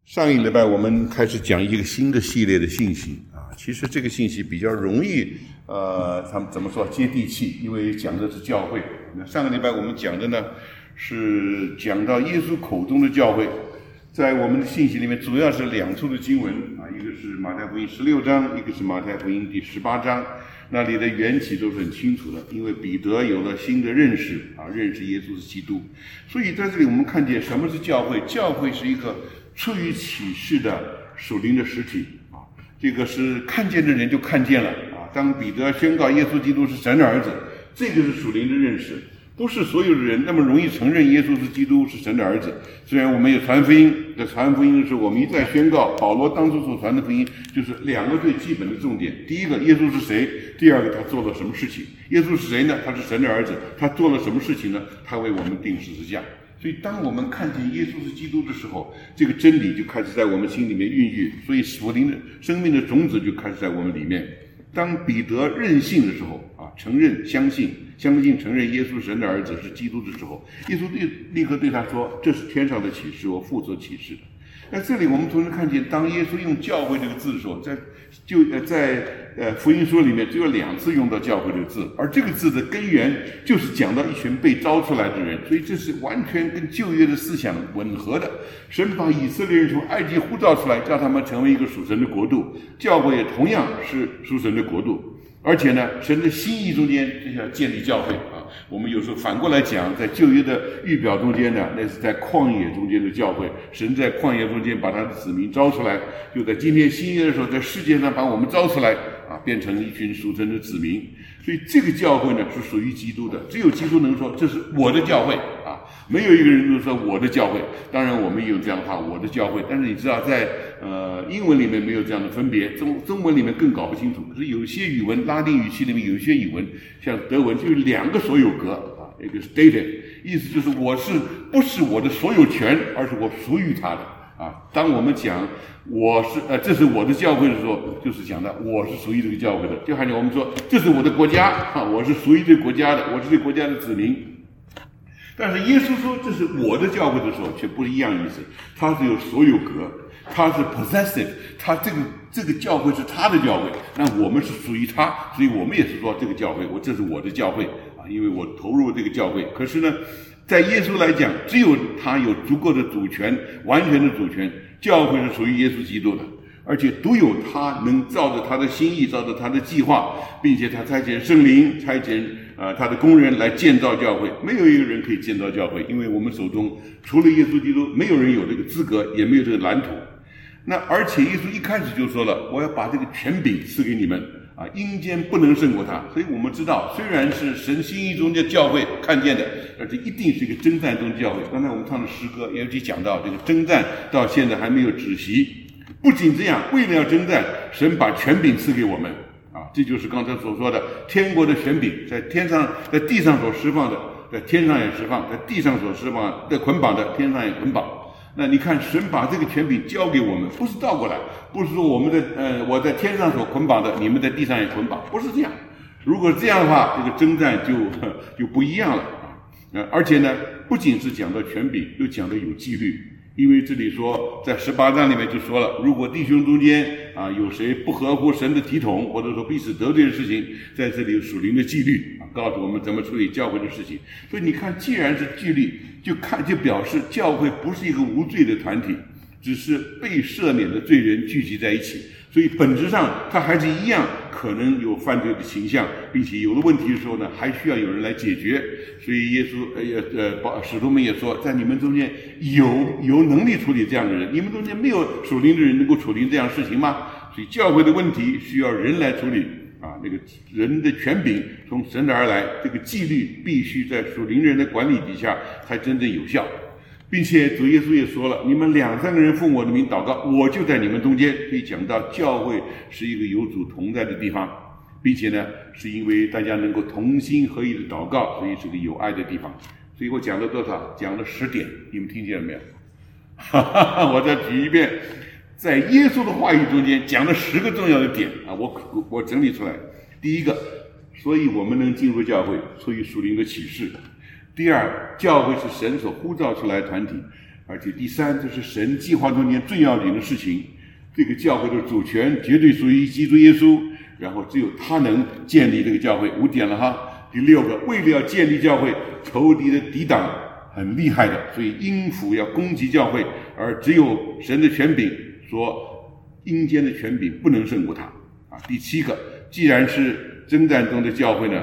上一礼拜我们开始讲一个新的系列的信息啊，其实这个信息比较容易他们怎么说接地气，因为讲的是教会。那上个礼拜我们讲的呢是讲到耶稣口中的教会，在我们的信息里面主要是两处的经文啊，一个是马太福音16章，一个是马太福音第18章，那里的缘起都是很清楚的，因为彼得有了新的认识啊，认识耶稣是基督，所以在这里我们看见什么是教会，教会是一个出于启示的属灵的实体啊，这个是看见的人就看见了啊。当彼得宣告耶稣基督是神的儿子，这个是属灵的认识，不是所有的人那么容易承认耶稣是基督是神的儿子。虽然我们有传福音，这传福音是我们一再宣告，保罗当初所传的福音就是两个最基本的重点：第一个，耶稣是谁；第二个，他做了什么事情。耶稣是谁呢？他是神的儿子，他做了什么事情呢？他为我们钉十字架。所以当我们看见耶稣是基督的时候，这个真理就开始在我们心里面孕育，所以属灵的生命的种子就开始在我们里面。当彼得任性的时候啊，承认相信承认耶稣神的儿子是基督的时候，耶稣立刻对他说，这是天上的启示，我父所启示的。那这里我们同时看见，当耶稣用教会这个字的时候，在福音书里面只有2次用到教会这个字，而这个字的根源就是讲到一群被招出来的人，所以这是完全跟旧约的思想吻合的。神把以色列人从埃及呼召出来，叫他们成为一个属神的国度，教会也同样是属神的国度。而且呢，神的心意中间就要建立教会啊。我们有时候反过来讲，在旧约的预表中间呢，那是在旷野中间的教会，神在旷野中间把他的子民招出来，就在今天新约的时候，在世界上把我们招出来啊，变成一群属神的子民。所以这个教会呢是属于基督的，只有基督能说这是我的教会啊，没有一个人能说我的教会。当然我们也有这样的话，我的教会，但是你知道在英文里面没有这样的分别，中文里面更搞不清楚。可是有些语文，拉丁语系里面有一些语文，像德文就有2个所有格啊，一个是 stated， 意思就是我是不是我的所有权，而是我属于他的啊。当我们讲我是这是我的教会的时候，就是讲的我是属于这个教会的，就好像我们说这是我的国家啊，我是属于这个国家的，我是这个国家的子民。但是耶稣说这是我的教会的时候，却不一样意思，他是有所有格，他是 possessive， 他这个教会是他的教会，那我们是属于他，所以我们也是说这个教会，这是我的教会啊，因为我投入这个教会。可是呢，在耶稣来讲，只有他有足够的主权，完全的主权，教会是属于耶稣基督的，而且独有他能照着他的心意，照着他的计划，并且他差遣圣灵，差遣他的工人来建造教会。没有一个人可以建造教会，因为我们手中除了耶稣基督，没有人有这个资格，也没有这个蓝图。那而且耶稣一开始就说了，我要把这个权柄赐给你们啊，阴间不能胜过他。所以我们知道，虽然是神心意中的教会看见的，而且一定是一个征战中的教会。刚才我们唱的诗歌也有讲到，这个征战到现在还没有止息。不仅这样，为了要征战，神把权柄赐给我们啊，这就是刚才所说的天国的权柄，在天上在地上所释放的，在天上也释放，在地上所释放的捆绑的，天上也捆绑。那你看，神把这个权柄交给我们，不是倒过来，不是说我在天上所捆绑的，你们在地上也捆绑，不是这样。如果这样的话，这个征战就不一样了啊。而且呢，不仅是讲到权柄，又讲到有纪律。因为这里说，在18章里面就说了，如果弟兄中间啊有谁不合乎神的体统，或者说彼此得罪的事情，在这里有属灵的纪律啊，告诉我们怎么处理教会的事情。所以你看，既然是纪律，就表示教会不是一个无罪的团体，只是被赦免的罪人聚集在一起。所以本质上它还是一样，可能有犯罪的倾向，并且有了问题的时候呢，还需要有人来解决。所以耶稣使徒们也说，在你们中间有能力处理这样的人，你们中间没有属灵的人能够处理这样的事情吗？所以教会的问题需要人来处理啊，那个人的权柄从神而来，这个纪律必须在属灵人的管理底下才真正有效。并且主耶稣也说了，你们2、3个人奉我的名祷告，我就在你们中间。可以讲到教会是一个有主同在的地方，并且呢，是因为大家能够同心合意的祷告，所以是个有爱的地方。所以我讲了多少？讲了10点，你们听见了没有？我再举一遍，在耶稣的话语中间讲了10个重要的点啊，我整理出来。第一个，所以我们能进入教会，出于属灵的启示。第二，教会是神所呼召出来的团体， 而且第三，这是神计划中间最要紧的事情。这个教会的主权绝对属于基督耶稣，然后只有他能建立这个教会。5点了哈。第6个，为了要建立教会，仇敌的抵挡很厉害的，所以阴府要攻击教会，而只有神的权柄，说阴间的权柄不能胜过他啊。第7个，既然是征战中的教会呢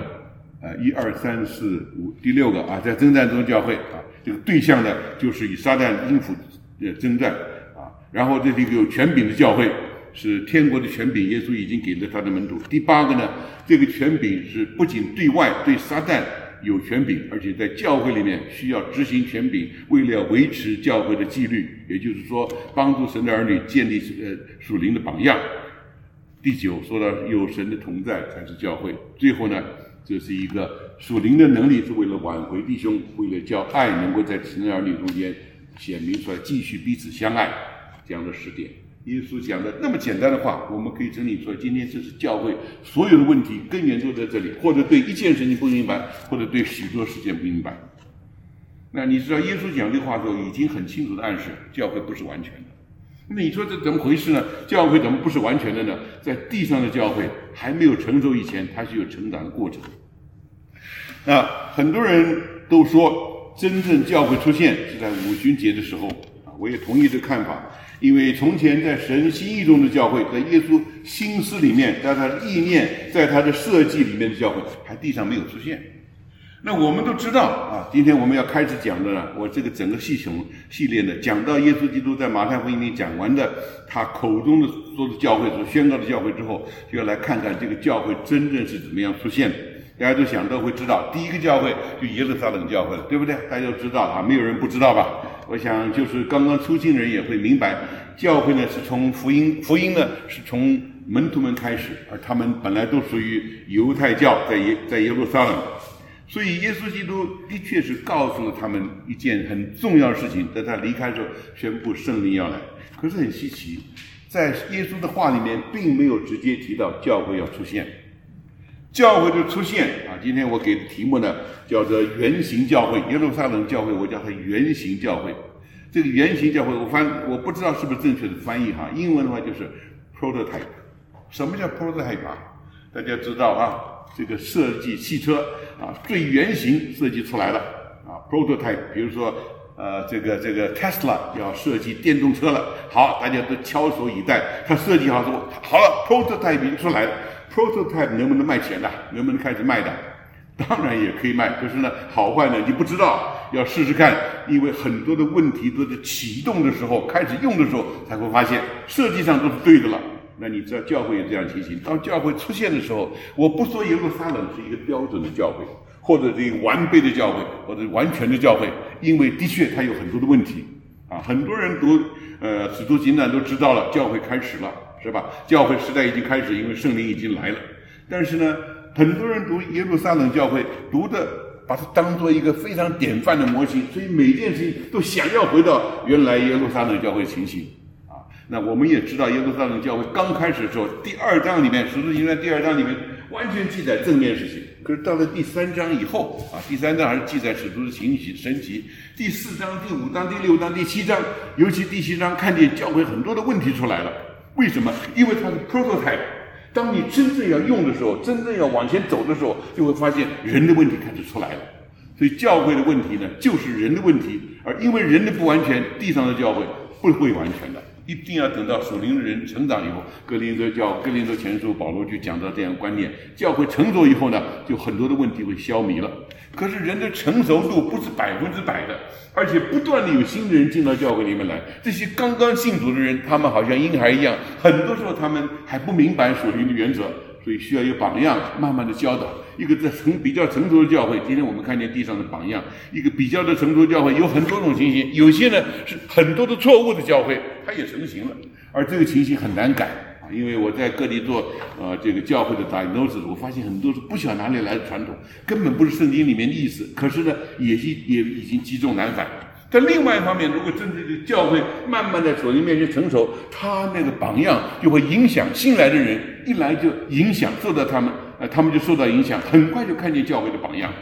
，1、2、3、4、5，第6个啊，在征战中的教会啊，这个对象呢就是与撒旦阴府征战啊。然后这是一个有权柄的教会，是天国的权柄，耶稣已经给了他的门徒。第8个呢，这个权柄是不仅对外对撒旦有权柄，而且在教会里面需要执行权柄，为了维持教会的纪律，也就是说帮助神的儿女建立属灵的榜样。第9说到有神的同在才是教会。最后呢，这是一个属灵的能力，是为了挽回弟兄，为了叫爱能够在神的儿女中间显明出来，继续彼此相爱。讲了10点，耶稣讲的那么简单的话，我们可以整理出来。今天这是教会所有的问题根源都在这里，或者对一件事情不明白，或者对许多事件不明白。那你知道耶稣讲这话的时候，已经很清楚的暗示教会不是完全的。那你说这怎么回事呢？教会怎么不是完全的呢？在地上的教会还没有成熟以前，它是有成长的过程。那很多人都说，真正教会出现是在五旬节的时候啊，我也同意这个看法。因为从前在神心意中的教会，在耶稣心思里面，在他的意念，在他的设计里面的教会，还地上没有出现。那我们都知道啊，今天我们要开始讲的呢，我这个整个系列呢，讲到耶稣基督在马太福音里讲完的他口中的说的教会，所宣告的教会之后，就要来看看这个教会真正是怎么样出现的。大家都想都会知道，第一个教会就耶路撒冷教会了，对不对？大家都知道啊，没有人不知道吧？我想就是刚刚出信的人也会明白，教会呢是从福音呢是从门徒们开始，而他们本来都属于犹太教，在耶路撒冷，所以耶稣基督的确是告诉了他们一件很重要的事情，在他离开的时候宣布圣灵要来。可是很稀奇，在耶稣的话里面并没有直接提到教会要出现。教会的出现啊，今天我给的题目呢叫做原型教会，耶路撒冷教会我叫它原型教会。这个原型教会我不知道是不是正确的翻译哈，英文的话就是 prototype。 什么叫 prototype 啊？大家知道啊，这个设计汽车啊，最原型设计出来了啊 prototype。 比如说这个 Tesla 要设计电动车了，好，大家都翘首以待，他设计好说好了 prototype 已经出来了。prototype 能不能卖钱的？能不能开始卖的？当然也可以卖，可是呢，好坏呢你不知道，要试试看，因为很多的问题都是启动的时候、开始用的时候才会发现，设计上都是对的了。那你知道教会也这样情形，当教会出现的时候，我不说耶路撒冷是一个标准的教会，或者是一个完备的教会，或者完全的教会，因为的确它有很多的问题啊。很多人读使徒行传都知道了，教会开始了。是吧？教会时代已经开始，因为圣灵已经来了。但是呢，很多人读耶路撒冷教会，读的把它当做一个非常典范的模型，所以每件事情都想要回到原来耶路撒冷教会情形啊。那我们也知道，耶路撒冷教会刚开始的时候，第2章里面，使徒行传第2章里面完全记载正面事情。可是到了第3章以后啊，第3章还是记载使徒的行奇神奇。第4章、第5章、第6章、第7章，尤其第7章看见教会很多的问题出来了。为什么？因为它是 prototype。 当你真正要用的时候，真正要往前走的时候，就会发现人的问题开始出来了。所以教会的问题呢，就是人的问题，而因为人的不完全，地上的教会不会完全的，一定要等到属灵的人成长以后。哥林多前书保罗就讲到这样的观念，教会成熟以后呢，就很多的问题会消弭了。可是人的成熟度不是100%的，而且不断的有新的人进到教会里面来。这些刚刚信主的人，他们好像婴孩一样，很多时候他们还不明白属灵的原则，所以需要有榜样，慢慢的教导。一个比较成熟的教会，今天我们看见地上的榜样，一个比较的成熟的教会有很多种情形，有些呢是很多的错误的教会，它也成型了，而这个情形很难改。因为我在各地做这个教会的 diagnosis， 我发现很多是不晓得哪里来的传统，根本不是圣经里面的意思，可是呢也已经积重难返。但另外一方面，如果真正的教会慢慢在属灵面前成熟，他那个榜样就会影响新来的人，一来就影响受到他们就受到影响，很快就看见教会的榜样。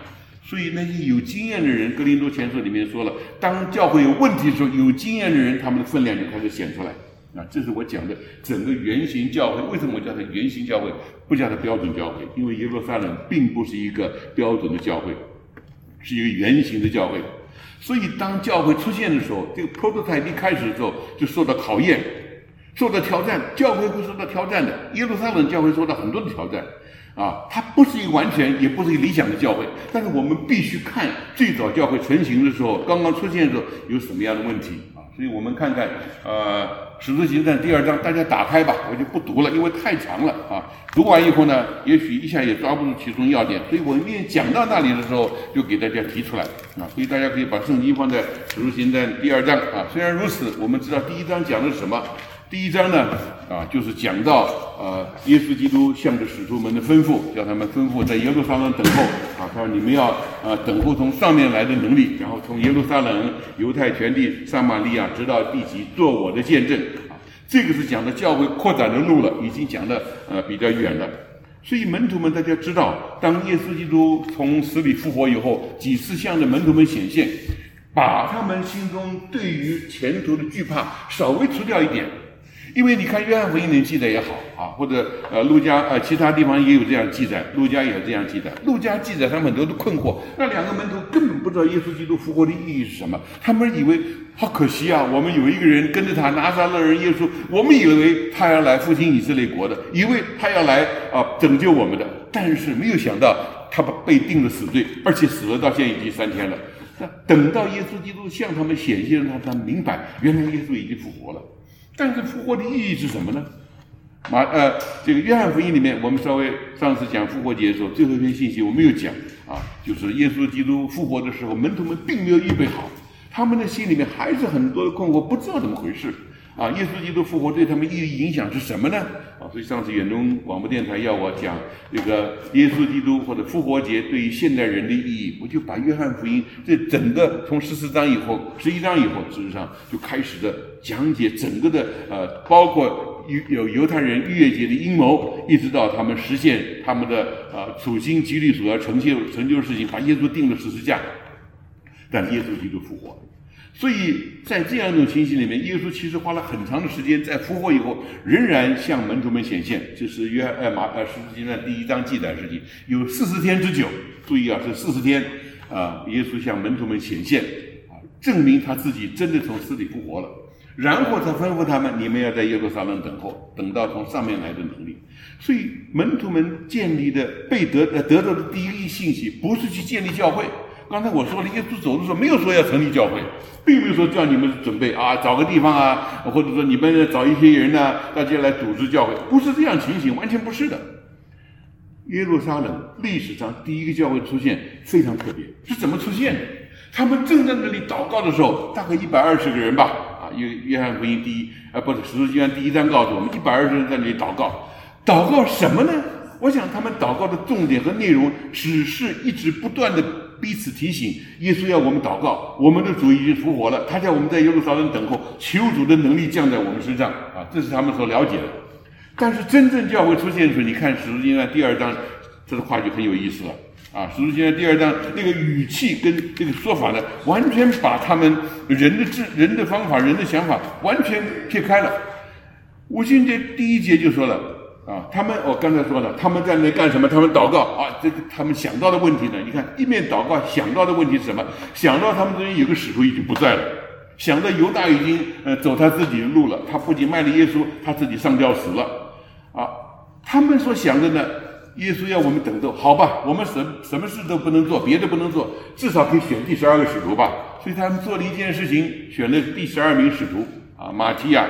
所以那些有经验的人，哥林多前书里面说了，当教会有问题的时候，有经验的人他们的分量就开始显出来。这是我讲的整个原型教会。为什么我叫它原型教会，不叫它标准教会？因为耶路撒冷并不是一个标准的教会，是一个原型的教会。所以当教会出现的时候，这个 prototype 一开始的时候就受到考验，受到挑战。教会会受到挑战的，耶路撒冷教会受到很多的挑战。它不是一个完全，也不是一个理想的教会，但是我们必须看最早教会成型的时候，刚刚出现的时候有什么样的问题所以我们看看使徒行传第2章，大家打开吧，我就不读了，因为太长了读完以后呢，也许一下也抓不住其中要点，所以我们讲到那里的时候，就给大家提出来所以大家可以把圣经放在使徒行传第2章虽然如此，我们知道第1章讲的是什么。第1章呢就是讲到耶稣基督向着使徒们的吩咐，叫他们吩咐在耶路撒冷等候他说你们要等候从上面来的能力，然后从耶路撒冷、犹太全地、撒玛利亚直到地极，做我的见证这个是讲的教会扩展的路了，已经讲的比较远了。所以门徒们大家知道，当耶稣基督从死里复活以后，几次向着门徒们显现，把他们心中对于前途的惧怕稍微除掉一点。因为你看约翰福音里记载也好或者路加其他地方也有这样记载，路加也有这样记载。路加记载他们很多的困惑，那2个门徒根本不知道耶稣基督复活的意义是什么，他们以为好可惜我们有一个人跟着他，拿撒勒人耶稣，我们以为他要来复兴以色列国的，以为他要来拯救我们的，但是没有想到他被定了死罪，而且死了到现在已经3天了。等到耶稣基督向他们显现，他们明白原来耶稣已经复活了。但是复活的意义是什么呢？这个约翰福音里面，我们稍微上次讲复活节的时候，最后一篇信息我没有讲就是耶稣基督复活的时候，门徒们并没有预备好，他们的心里面还是很多的困惑，不知道怎么回事耶稣基督复活对他们意义影响是什么呢？所以上次远东广播电台要我讲这个耶稣基督或者复活节对于现代人的意义，我就把约翰福音这整个从14章以后、11章以后，事实上就开始的讲解整个的包括有犹太人逾越节的阴谋，一直到他们实现他们的处心积虑所要成就的事情，把耶稣钉了十字架，但耶稣基督复活。所以在这样一种情形里面，耶稣其实花了很长的时间，在复活以后仍然向门徒们显现，这是使徒行传第1章记载的事情，有40天之久，注意是40天耶稣向门徒们显现证明他自己真的从死里复活了，然后他吩咐他们，你们要在耶路撒冷等候，等到从上面来的能力。所以门徒们建立的得到的第一个信息，不是去建立教会。刚才我说了，耶稣走的时候没有说要成立教会，并没有说叫你们准备找个地方或者说你们找一些人大家来组织教会，不是这样情形，完全不是的。耶路撒冷历史上第一个教会出现非常特别，是怎么出现的？他们正在那里祷告的时候，大概120个人吧约翰福音使徒行传第1章告诉我们，120人在那里祷告。祷告什么呢？我想他们祷告的重点和内容只是一直不断的彼此提醒，耶稣要我们祷告，我们的主已经复活了，他叫我们在耶路撒冷等候，求主的能力降在我们身上这是他们所了解的。但是真正教会出现的时候，你看使徒行传第2章这个话就很有意思了使徒行传第2章那个语气跟这个说法呢，完全把他们人的方法、人的想法完全撇开了。五旬节第1节就说了他们我刚才说了，他们在那干什么？他们祷告这个他们想到的问题呢？你看，一面祷告想到的问题是什么？想到他们中间有个使徒已经不在了，想到犹大已经走他自己的路了，他不仅卖了耶稣，他自己上吊死了他们所想的呢，耶稣要我们等候，好吧，我们什么事都不能做，别的不能做，至少可以选第12个使徒吧。所以他们做了一件事情，选了第12名使徒马提亚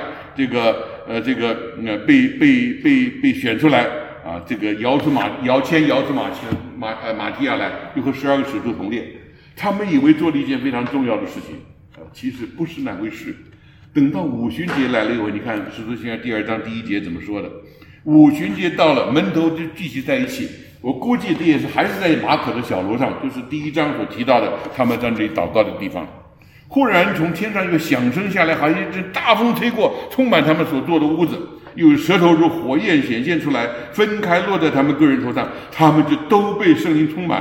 被选出来这个摇出马提亚来，又和12个使徒同列。他们以为做了一件非常重要的事情其实不是那回事。等到五旬节来了以后，你看使徒行传第2章第1节怎么说的？五旬节到了，门徒就聚集在一起。我估计这也是还是在马可的小楼上，就是第1章所提到的他们在那里祷告的地方。忽然从天上一个响声下来，好像一阵大风吹过，充满他们所坐的屋子，有舌头如火焰显现出来，分开落在他们个人头上，他们就都被圣灵充满，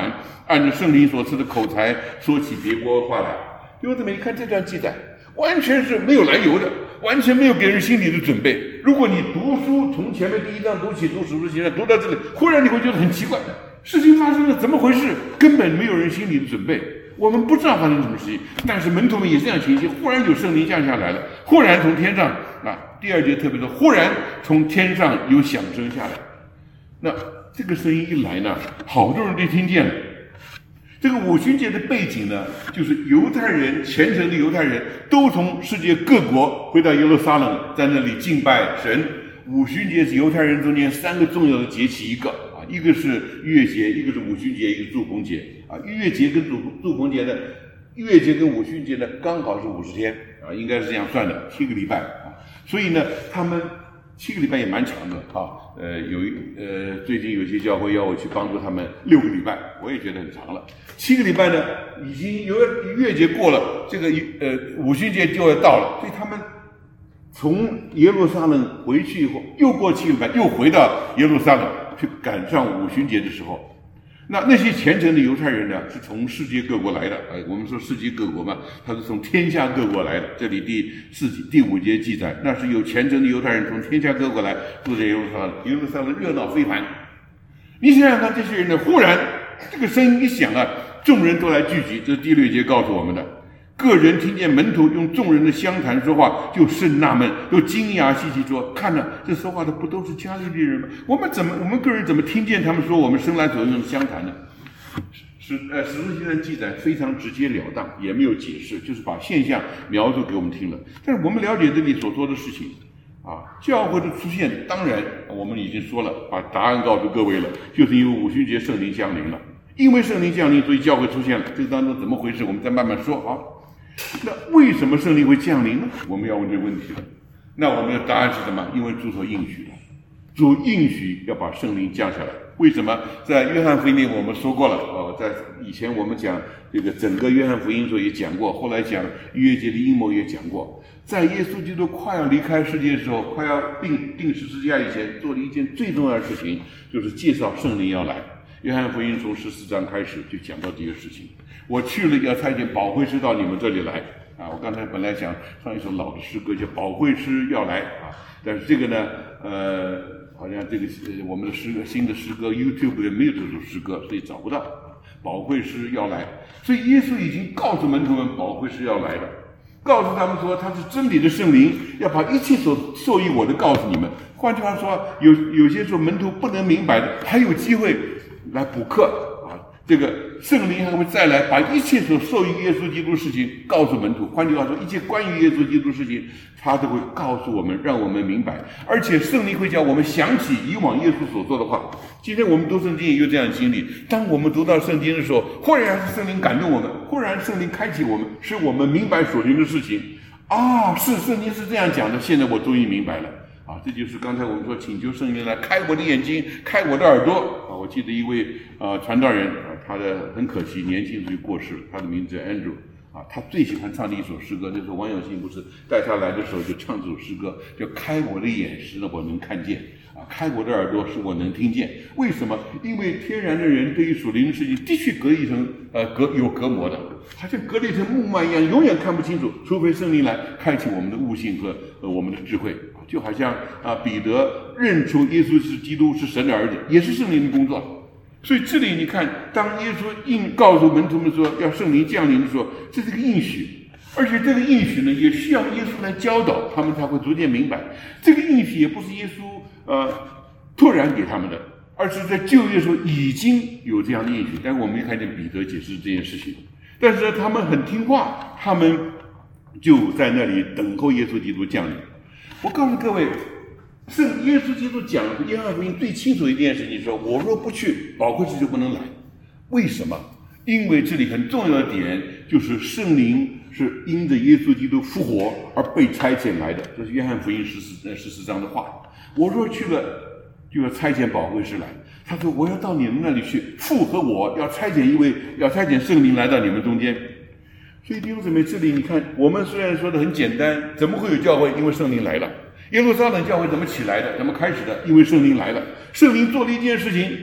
按照圣灵所赐的口才说起别国话来。弟兄姊妹，你看这段记载，完全是没有来由的，完全没有给人心理的准备。如果你读书从前面第一章读起，读使徒行传读到这里，忽然你会觉得很奇怪，事情发生了怎么回事？根本没有人心理的准备，我们不知道发生什么事情。但是门徒们也这样情形，忽然有圣灵降下来了，忽然从天上第二节特别说，忽然从天上有响声下来。那这个声音一来呢，好多人都听见了。这个五旬节的背景呢，就是犹太人，虔诚的犹太人都从世界各国回到耶路撒冷，在那里敬拜神。五旬节是犹太人中间3个重要的节期，一个是逾越节，一个是五旬节，一个祝棚节。逾越节跟祝棚节呢，逾越节跟五旬节呢刚好是50天应该是这样算的，7个礼拜所以呢，他们7个礼拜也蛮长的最近有些教会要我去帮助他们6个礼拜，我也觉得很长了。7个礼拜呢，已经逾越节过了，这个五旬节就要到了，所以他们从耶路撒冷回去以后，又过7个礼拜，又回到耶路撒冷去赶上五旬节的时候。那些虔诚的犹太人呢，是从世界各国来的。我们说世界各国嘛，他是从天下各国来的。这里第5节记载，那是有虔诚的犹太人从天下各国来，住在耶路撒冷。耶路撒冷热闹非凡。你想想看，这些人呢，忽然这个声音一响众人都来聚集。这是第6节告诉我们的。个人听见门徒用众人的相谈说话，就甚纳闷，都惊讶稀奇说：“看呐，这说话的不都是加利利人吗？我们个人怎么听见他们说我们生来所用的相谈呢？”使徒行传记载非常直截了当，也没有解释，就是把现象描述给我们听了。但是我们了解这里所说的事情教会的出现，当然我们已经说了，把答案告诉各位了，就是因为五旬节圣灵降临了。因为圣灵降临，所以教会出现了。这个当中怎么回事？我们再慢慢说那为什么圣灵会降临呢？我们要问这个问题了。那我们的答案是什么？因为主所应许的，主应许要把圣灵降下来。为什么？在约翰福音里我们说过了在以前我们讲这个整个约翰福音的时候也讲过，后来讲逾越节的阴谋也讲过。在耶稣基督快要离开世界的时候，快要钉十字架以前，做了一件最重要的事情，就是介绍圣灵要来。约翰福音从14章开始就讲到这个事情。我去了，要差遣保惠师到你们这里来我刚才本来想唱一首老的诗歌叫《保惠师要来》但是这个呢好像这个我们的新的诗歌 YouTube 里没有这首诗歌，所以找不到。保惠师要来，所以耶稣已经告诉门徒们保惠师要来了，告诉他们说他是真理的圣灵，要把一切所受益我的告诉你们。换句话说，有些时候门徒不能明白的，还有机会来补课这个圣灵还会再来，把一切所受益耶稣基督的事情告诉门徒。换句话说，一切关于耶稣基督的事情，他都会告诉我们，让我们明白。而且圣灵会叫我们想起以往耶稣所做的话。今天我们读圣经也有这样的经历，当我们读到圣经的时候，忽然是圣灵感动我们，忽然圣灵开启我们，使我们明白属灵的事情。是圣经是这样讲的，现在我终于明白了。这就是刚才我们说请求圣灵来开我的眼睛，开我的耳朵我记得一位传道人他的很可惜年轻就过世了，他的名字叫 Andrew 他最喜欢唱的一首诗歌，就是王永庆不是带他来的时候就唱这首诗歌，叫开我的眼使我能看见开我的耳朵使我能听见。为什么？因为天然的人对于属灵的事情的确隔一层有隔膜的，好像隔了一层幕幔一样，永远看不清楚，除非圣灵来开启我们的悟性和我们的智慧。就好像彼得认出耶稣是基督，是神的儿子，也是圣灵的工作。所以这里你看，当耶稣告诉门徒们说要圣灵降临的时候，这是个应许，而且这个应许呢，也需要耶稣来教导，他们才会逐渐明白。这个应许也不是耶稣突然给他们的，而是在旧约的时候已经有这样的应许。但是我们看见彼得解释这件事情，但是呢，他们很听话，他们就在那里等候耶稣基督降临。我告诉各位，耶稣基督讲约翰福音最清楚一件事情说，我若不去，保惠师就不能来。为什么？因为这里很重要的点就是圣灵是因着耶稣基督复活而被差遣来的，这是约翰福音14章的话。我若去了，就要差遣保惠师来。他说我要到你们那里去，父和我要差遣圣灵来到你们中间。所以弟兄姊妹，这里你看，我们虽然说的很简单，怎么会有教会？因为圣灵来了。耶路撒冷教会怎么起来的？怎么开始的？因为圣灵来了。圣灵做了一件事情，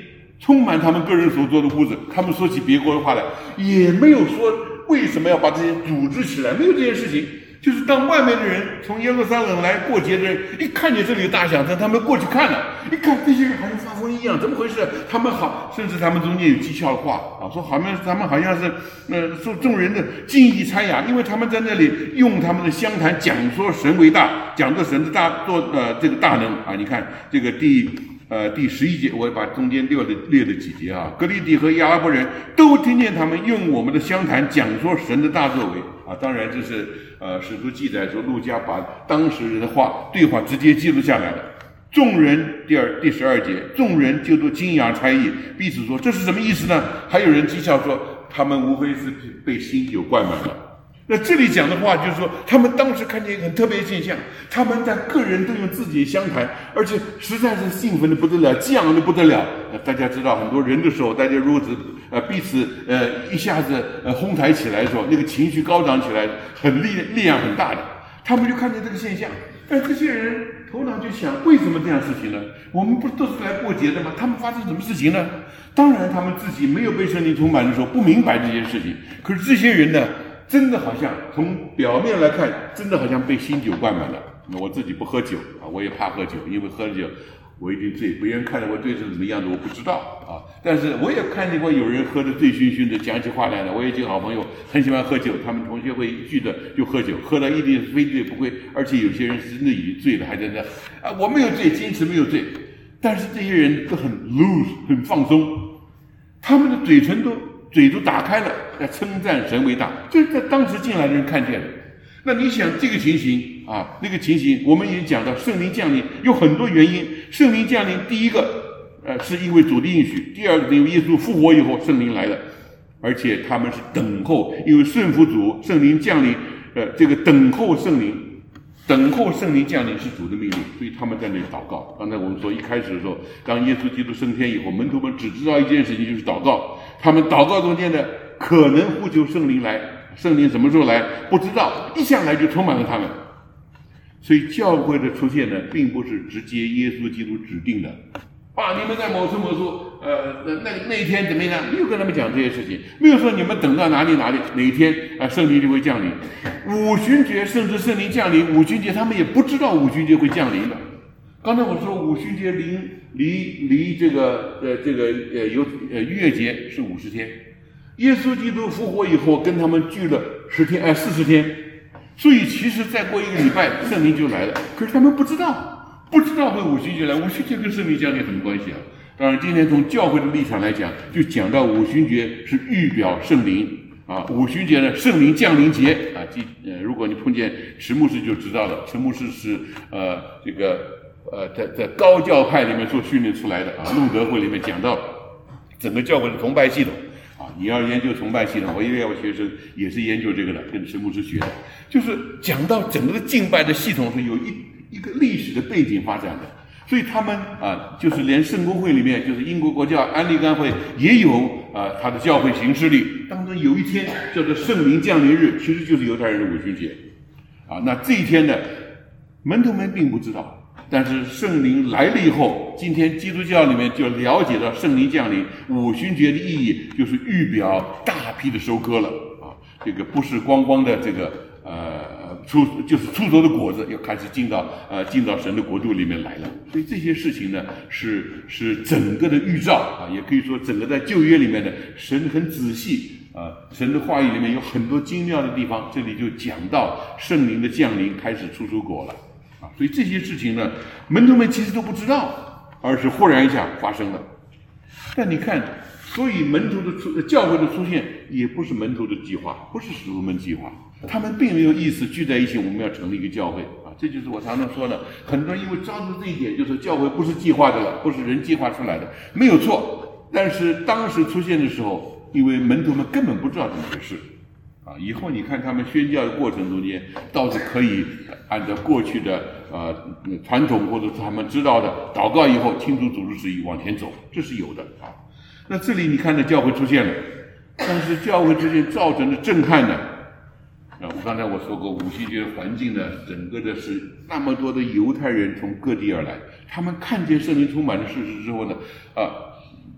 充满他们个人所做的屋子。他们说起别国的话来，也没有说为什么要把这些组织起来，没有这件事情。就是当外面的人从耶路撒冷来过节的人，一看见这里有大响声，他们过去看了，一看这些人好像发疯一样，怎么回事？他们好，甚至他们中间有讥笑的话啊，说好像他们好像是受众人的敬意参雅，因为他们在那里用他们的香坛讲说神为大，讲着神的大这个大能啊。你看这个第11节，我把中间列了几节啊。革利底和亚拉伯人都听见他们用我们的香坛讲说神的大作为啊。当然这是使徒记载说，路加把当时人的对话直接记录下来了。众人第12节，众人就都惊讶猜疑，彼此说这是什么意思呢？还有人讥笑说，他们无非是被新酒灌满了。那这里讲的话就是说，他们当时看见一个很特别的现象，他们在个人都用自己的香坛，而且实在是兴奋的不得了，激昂的不得了。大家知道，很多人的时候，大家如果彼此一下子哄抬起来的时候，那个情绪高涨起来，力量很大的。他们就看见这个现象，但这些人头脑就想，为什么这样事情呢？我们不都是来过节的吗？他们发生什么事情呢？当然，他们自己没有被圣灵充满的时候，不明白这件事情。可是这些人呢，真的好像从表面来看，真的好像被新酒灌满了。我自己不喝酒啊，我也怕喝酒，因为喝了酒我一定醉。别人看着我醉是怎么样的，我不知道啊。但是我也看见过有人喝得醉醺醺的，讲起话来了。我有几个好朋友很喜欢喝酒，他们同学会聚的就喝酒，喝到一定非醉不归，而且有些人是真的已经醉了，还在那啊，我没有醉，坚持没有醉。但是这些人都很 loose， 很放松，他们的嘴都打开了，在称赞神为大，这是在当时进来的人看见的。那你想这个情形啊，那个情形，我们也讲到圣灵降临有很多原因。圣灵降临，第一个是因为主的应许，第二个是因为耶稣复活以后圣灵来了，而且他们是等候，因为顺服主，圣灵降临，这个等候圣灵降临是主的命令，所以他们在那里祷告。刚才我们说一开始的时候，当耶稣基督升天以后，门徒们只知道一件事情，就是祷告。他们祷告中间呢，可能呼求圣灵来，圣灵什么时候来不知道，一下来就充满了他们。所以教会的出现呢，并不是直接耶稣基督指定的啊，你们在某处那一天怎么样，没有跟他们讲这些事情，没有说你们等到哪里哪一天圣灵就会降临。五旬节甚至圣灵降临，五旬节他们也不知道五旬节会降临的。刚才我说五旬节离这个逾越节是50天，耶稣基督复活以后跟他们聚了40天，所以其实再过1个礼拜圣灵就来了，可是他们不知道会五旬节来，五旬节跟圣灵降临什么关系啊？当然今天从教会的立场来讲，就讲到五旬节是预表圣灵啊，五旬节呢圣灵降临节啊，如果你碰见池牧师就知道了，池牧师是在高教派里面所训练出来的啊，路德会里面讲到整个教会的崇拜系统啊，你要研究崇拜系统，我因为我学生也是研究这个的，跟池牧师学的，就是讲到整个的敬拜的系统是有一个历史的背景发展的，所以他们啊，就是连圣公会里面，就是英国国教安利甘会也有他的教会行事历当中有一天叫做圣灵降临日，其实就是犹太人的五旬节啊。那这一天呢，门徒们并不知道。但是圣灵来了以后，今天基督教里面就了解到圣灵降临，五旬节的意义就是预表大批的收割了啊，这个不是光光的这个出熟的果子，要开始进到神的国度里面来了。所以这些事情呢，是整个的预兆啊，也可以说整个在旧约里面的神很仔细啊，神的话语里面有很多精妙的地方，这里就讲到圣灵的降临开始出果了。所以这些事情呢，门徒们其实都不知道，而是忽然一下发生了。但你看，所以教会的出现也不是门徒的计划，不是使徒们计划，他们并没有意思聚在一起，我们要成立一个教会啊。这就是我常常说的，很多人因为抓住这一点，就是教会不是计划的了，不是人计划出来的，没有错。但是当时出现的时候，因为门徒们根本不知道怎么回事。以后你看他们宣教的过程中间，倒是可以按照过去的传统或者是他们知道的祷告以后清楚组织旨意往前走，这是有的啊。那这里你看到教会出现了，但是教会出现造成的震撼呢？刚才我说过，五旬节的环境呢，整个的是那么多的犹太人从各地而来，他们看见圣灵充满的事实之后呢，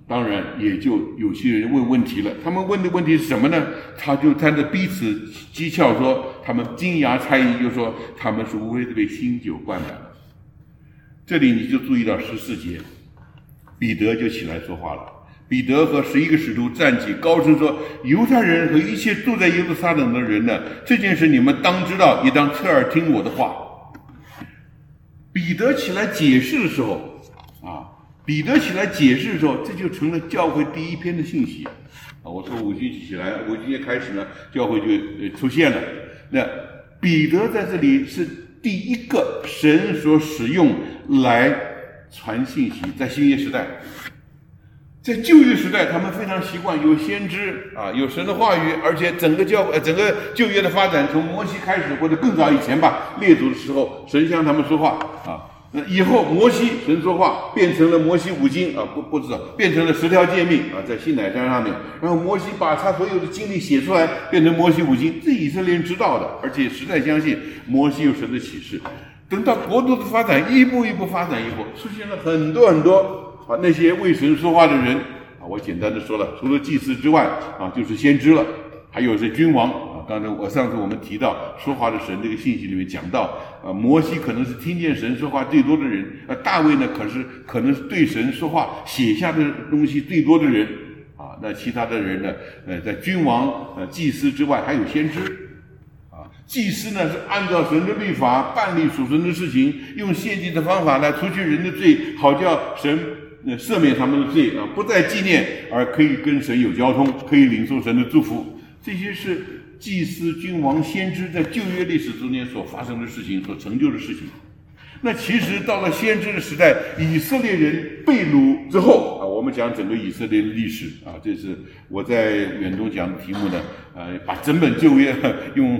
当然也就有些人问问题了。他们问的问题是什么呢？他就在这彼此讥诮说，他们金牙猜疑，就说他们是无非是被新酒灌染了。这里你就注意到14节，彼得就起来说话了。彼得和11个使徒站起，高声说：“犹太人和一切住在耶路撒冷的人呢，这件事你们当知道，也当侧耳听我的话。”彼得起来解释的时候，这就成了教会第一篇的信息。我说五旬节起来，五旬节开始呢，教会就出现了。那彼得在这里是第一个神所使用来传信息，在新约时代。在旧约时代，他们非常习惯有先知有神的话语，而且整个旧约的发展，从摩西开始或者更早以前吧，列祖的时候，神向他们说话那以后摩西神说话变成了摩西五经不知道变成了10条诫命在西乃山上面，然后摩西把他所有的经历写出来，变成摩西五经，这以色列人知道的，而且实在相信摩西有神的启示。等到国度的发展一步一步发展以后，出现了很多那些为神说话的人我简单的说了，除了祭司之外就是先知了，还有是君王刚才上次我们提到说话的神这个信息里面讲到摩西可能是听见神说话最多的人大卫呢可能是对神说话写下的东西最多的人那其他的人呢在君王祭司之外还有先知祭司呢是按照神的律法办理属神的事情，用献祭的方法来除去人的罪，好叫神赦免他们的罪不再纪念，而可以跟神有交通，可以领受神的祝福。这些是祭司、君王、先知在旧约历史中间所发生的事情，所成就的事情。那其实到了先知的时代，以色列人被掳之后我们讲整个以色列的历史这是我在远东讲的题目呢把整本旧约用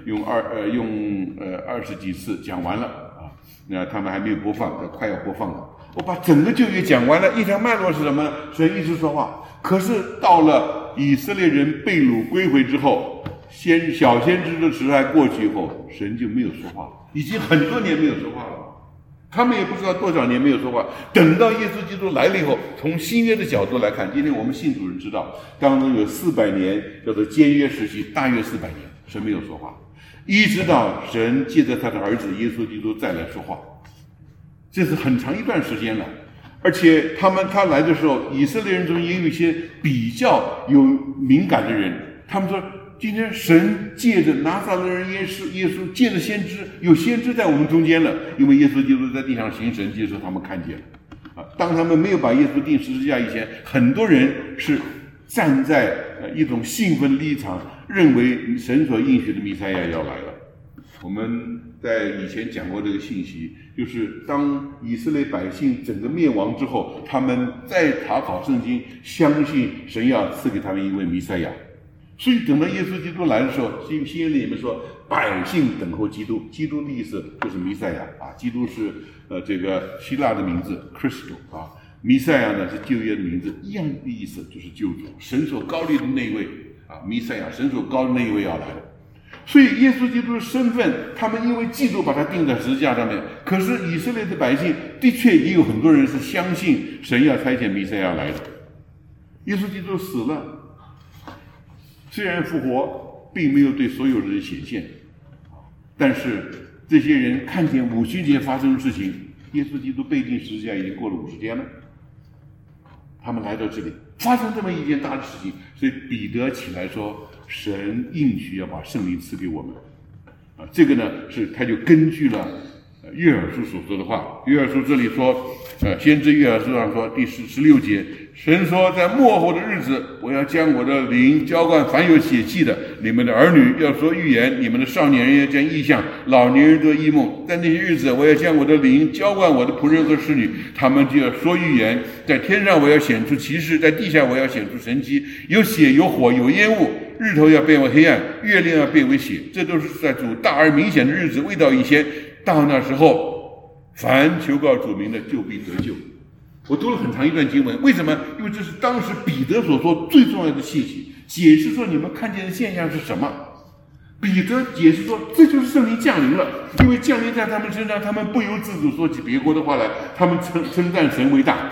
20几次讲完了那他们还没有播放，快要播放了。我把整个旧约讲完了，一条脉络是什么呢？神一直说话，可是到了以色列人被掳归回之后，小先知的时代过去以后，神就没有说话了，已经很多年没有说话了。他们也不知道多少年没有说话，等到耶稣基督来了以后，从新约的角度来看，今天我们信主人知道当中有400年叫做监约时期，大约400年神没有说话，一直到神借着他的儿子耶稣基督再来说话，这是很长一段时间了。而且他来的时候，以色列人中也有一些比较有敏感的人，他们说今天神借着拿撒勒人耶稣借着先知，有先知在我们中间了，因为耶稣基督在地上行神迹的时候他们看见了当他们没有把耶稣钉十字架以前，很多人是站在一种兴奋立场，认为神所应许的弥赛亚要来了。我们在以前讲过这个信息，就是当以色列百姓整个灭亡之后，他们再查考圣经，相信神要赐给他们一位弥赛亚。所以等到耶稣基督来的时候，新约里面说百姓等候基督，基督的意思就是弥赛亚基督是这个希腊的名字 Christo 弥赛亚呢是旧约的名字，一样的意思就是救主，神所高立的那一位弥赛亚，神所高的那一位要来了。所以耶稣基督的身份，他们因为嫉妒把他钉在十字架上面，可是以色列的百姓的确也有很多人是相信神要差遣弥赛亚来的。耶稣基督死了，虽然复活并没有对所有人显现，但是这些人看见五旬节发生的事情，耶稣基督被钉十字架已经过了50天了，他们来到这里发生这么一件大的事情，所以彼得起来说神应许要把圣灵赐给我们这个呢是他就根据了约珥书所说的话。约珥书这里说先知约珥书上说第16节，神说在末后的日子，我要将我的灵浇灌凡有血气的，你们的儿女要说预言，你们的少年人要见异象，老年人得异梦。在那些日子，我要将我的灵浇灌我的仆人和使女，他们就要说预言。在天上我要显出奇事，在地下我要显出神迹，有血有火有烟雾，日头要变为黑暗，月亮要变为血，这都是在主大而明显的日子未到以前。到那时候，凡求告主名的就必得救。我读了很长一段经文，为什么？因为这是当时彼得所说最重要的信息，解释说你们看见的现象是什么。彼得解释说这就是圣灵降临了，因为降临在他们身上，他们不由自主说起别国的话来，他们称赞神为大。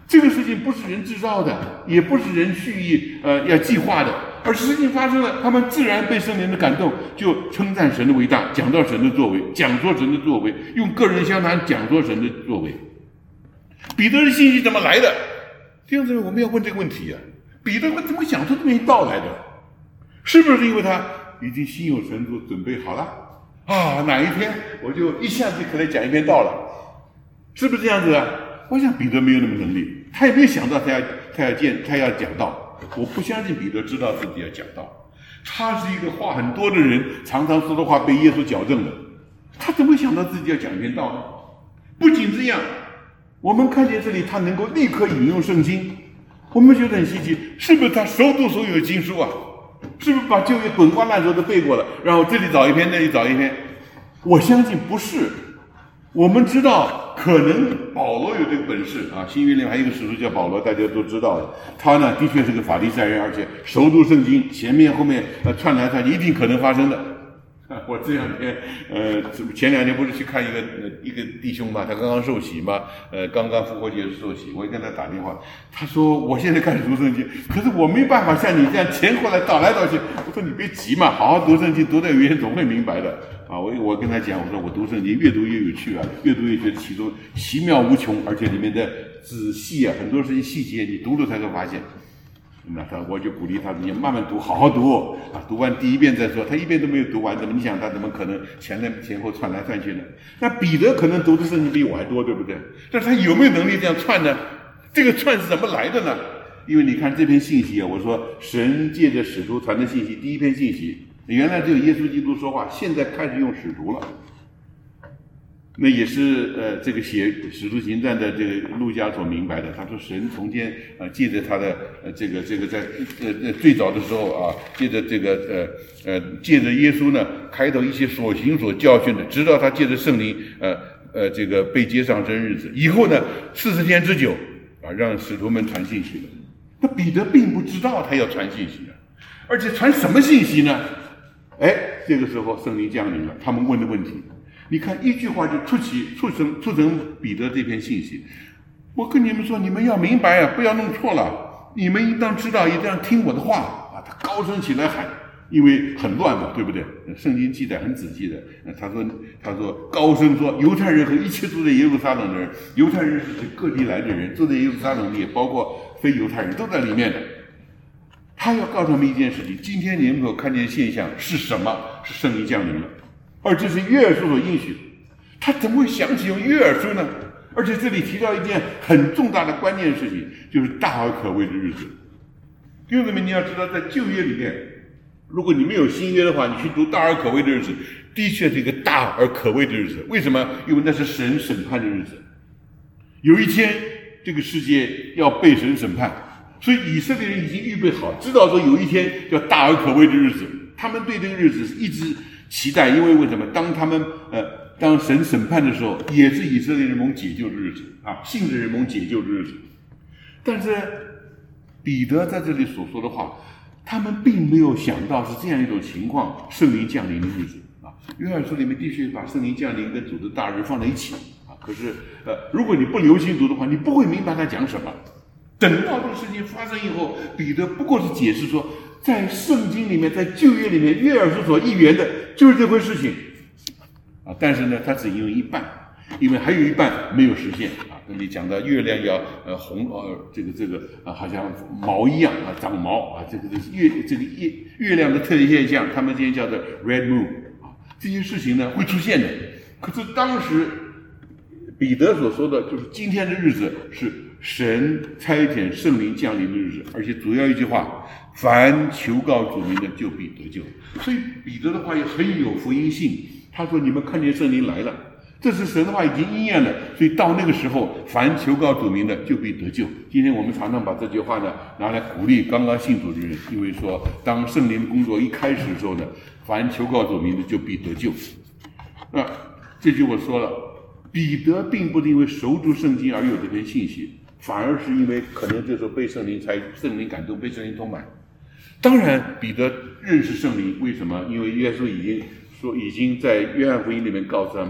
这个事情不是人制造的，也不是人蓄意要计划的，而事情发生了，他们自然被圣灵的感动，就称赞神的伟大，讲到神的作为，讲说神的作为，用个人相谈讲说神的作为。彼得的信息怎么来的？弟兄姊妹，我们要问这个问题啊，彼得怎么想出这么一道来的？是不是因为他已经心有神助，准备好了啊？哪一天我就一下子可能讲一篇道了，是不是这样子啊？我想彼得没有那么能力，他也没有想到他要讲道。我不相信彼得知道自己要讲道，他是一个话很多的人，常常说的话被耶稣矫正了，他怎么会想到自己要讲一篇道呢？不仅这样，我们看见这里他能够立刻引用圣经，我们觉得很稀奇，是不是他熟读所有的经书啊？是不是把旧约滚瓜烂熟都背过了，然后这里找一篇那里找一篇？我相信不是。我们知道可能保罗有这个本事啊，新约里面还有一个使徒叫保罗，大家都知道的。他呢的确是个法利赛人，而且熟读圣经，前面后面串来串去，一定可能发生的。我这两天前2天不是去看一个弟兄嘛，他刚刚受洗嘛，刚刚复活节受洗，我就跟他打电话，他说我现在开始读圣经，可是我没办法像你这样前后来倒来倒去。我说你别急嘛，好好读圣经，读到有一天总会明白的啊。我跟他讲，我说我读圣经越读越有趣啊，越读越觉得其中奇妙无穷，而且里面的仔细啊，很多事情细节你读了才会发现。那我就鼓励他，你慢慢读，好好读啊！读完第一遍再说。他一遍都没有读完，你想他怎么可能前后串来串去呢？那彼得可能读的圣经比我还多，对不对？但是他有没有能力这样串呢？这个串是怎么来的呢？因为你看这篇信息啊，我说神借着使徒传的信息，第一篇信息原来只有耶稣基督说话，现在开始用使徒了。那也是这个写《使徒行传》的这个路加所明白的。他说神从前借着他的这个在最早的时候啊，借着借着耶稣呢开头一些所行所教训的，直到他借着圣灵这个被接上升日子以后呢，40天之久啊，让使徒们传信息了。那彼得并不知道他要传信息的，而且传什么信息呢？这个时候圣灵降临了，他们问的问题。你看一句话就促成彼得这篇信息。我跟你们说，你们要明白啊，不要弄错了。你们应当知道，一定要听我的话啊！他高声起来喊，因为很乱嘛，对不对？圣经记载很仔细的。他说高声说，犹太人和一切住在耶路撒冷的人，犹太人是指各地来的人，住在耶路撒冷也包括非犹太人，都在里面的。他要告诉他们一件事情：今天你们所看见的现象是什么？是圣灵降临了。而这是约珥书所应许的，他怎么会想起用约珥书呢？而且这里提到一件很重大的关键事情，就是大而可畏的日子。弟兄姊妹，你要知道，在旧约里面，如果你没有新约的话，你去读大而可畏的日子，的确是一个大而可畏的日子。为什么？因为那是神审判的日子。有一天，这个世界要被神审判，所以以色列人已经预备好，知道说有一天叫大而可畏的日子。他们对这个日子一直期待，因为什么？当神审判的时候，也是以色列人蒙解救的日子啊，信的人蒙解救的日子。但是彼得在这里所说的话，他们并没有想到是这样一种情况，圣灵降临的日子啊。约翰书里面的确把圣灵降临跟主的大日放在一起啊。可是如果你不留心读的话，你不会明白他讲什么。等到这个事情发生以后，彼得不过是解释说，在圣经里面，在旧约里面，约珥书所预言的就是这回事情啊。但是呢，他只引用一半，因为还有一半没有实现啊。这里讲到月亮要红好像毛一样啊，长毛啊，月亮的特异现象，他们今天叫做 red moon 啊，这些事情呢会出现的。可是当时彼得所说的就是今天的日子是神差遣圣灵降临的日子，而且主要一句话，凡求告主名的就必得救。所以彼得的话也很有福音性，他说你们看见圣灵来了，这是神的话已经应验了，所以到那个时候，凡求告主名的就必得救。今天我们常常把这句话呢拿来鼓励刚刚信主的人，因为说当圣灵工作一开始的时候呢，凡求告主名的就必得救。那这句我说了，彼得并不是因为熟读圣经而有这篇信息，反而是因为可能就是被圣灵感动，被圣灵充满。当然彼得认识圣灵，为什么？因为耶稣已经在约翰福音里面告诉他们说，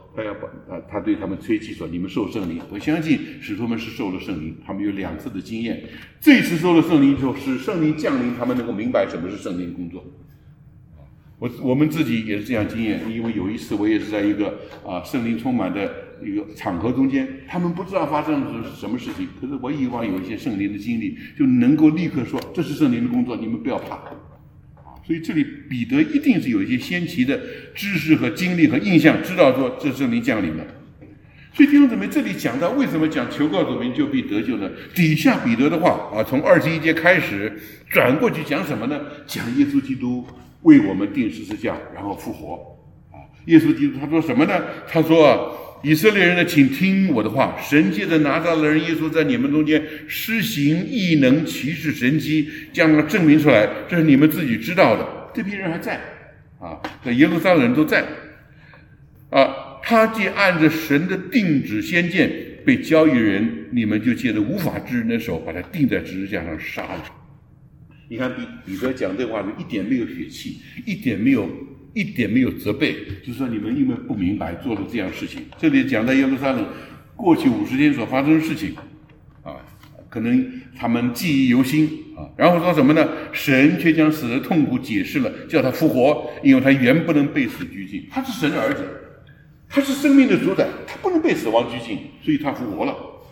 他对他们吹气说：“你们受圣灵。”我相信使徒们是受了圣灵，他们有2次的经验。这次受了圣灵之后，使圣灵降临，他们能够明白什么是圣灵工作。我们自己也是这样经验，因为有一次我也是在一个圣灵充满的一个场合中间，他们不知道发生了什么事情，可是我以往有一些圣灵的经历，就能够立刻说这是圣灵的工作，你们不要怕。所以这里彼得一定是有一些先期的知识和经历和印象，知道说这圣灵降临了。所以弟兄姊妹，这里讲到为什么讲求告主名就必得救呢？底下彼得的话从21节开始转过去讲什么呢？讲耶稣基督为我们钉十字架，然后复活。耶稣基督他说什么呢？他说以色列人呢，请听我的话，神借着拿撒勒人耶稣在你们中间施行异能奇事神迹，将它证明出来，这是你们自己知道的。这批人还在在耶路撒冷人都在他既按着神的定旨先见被交易人，你们就借着无法之人的手把他钉在十字架上杀了。你看彼得讲这话是一点没有血气，一点没有责备，就是说你们因为不明白做了这样事情。这里讲在耶路撒冷过去50天所发生的事情可能他们记忆犹新然后说什么呢？神却将死的痛苦解释了，叫他复活，因为他原不能被死拘禁。他是神的儿子，他是生命的主宰，他不能被死亡拘禁，所以他复活了。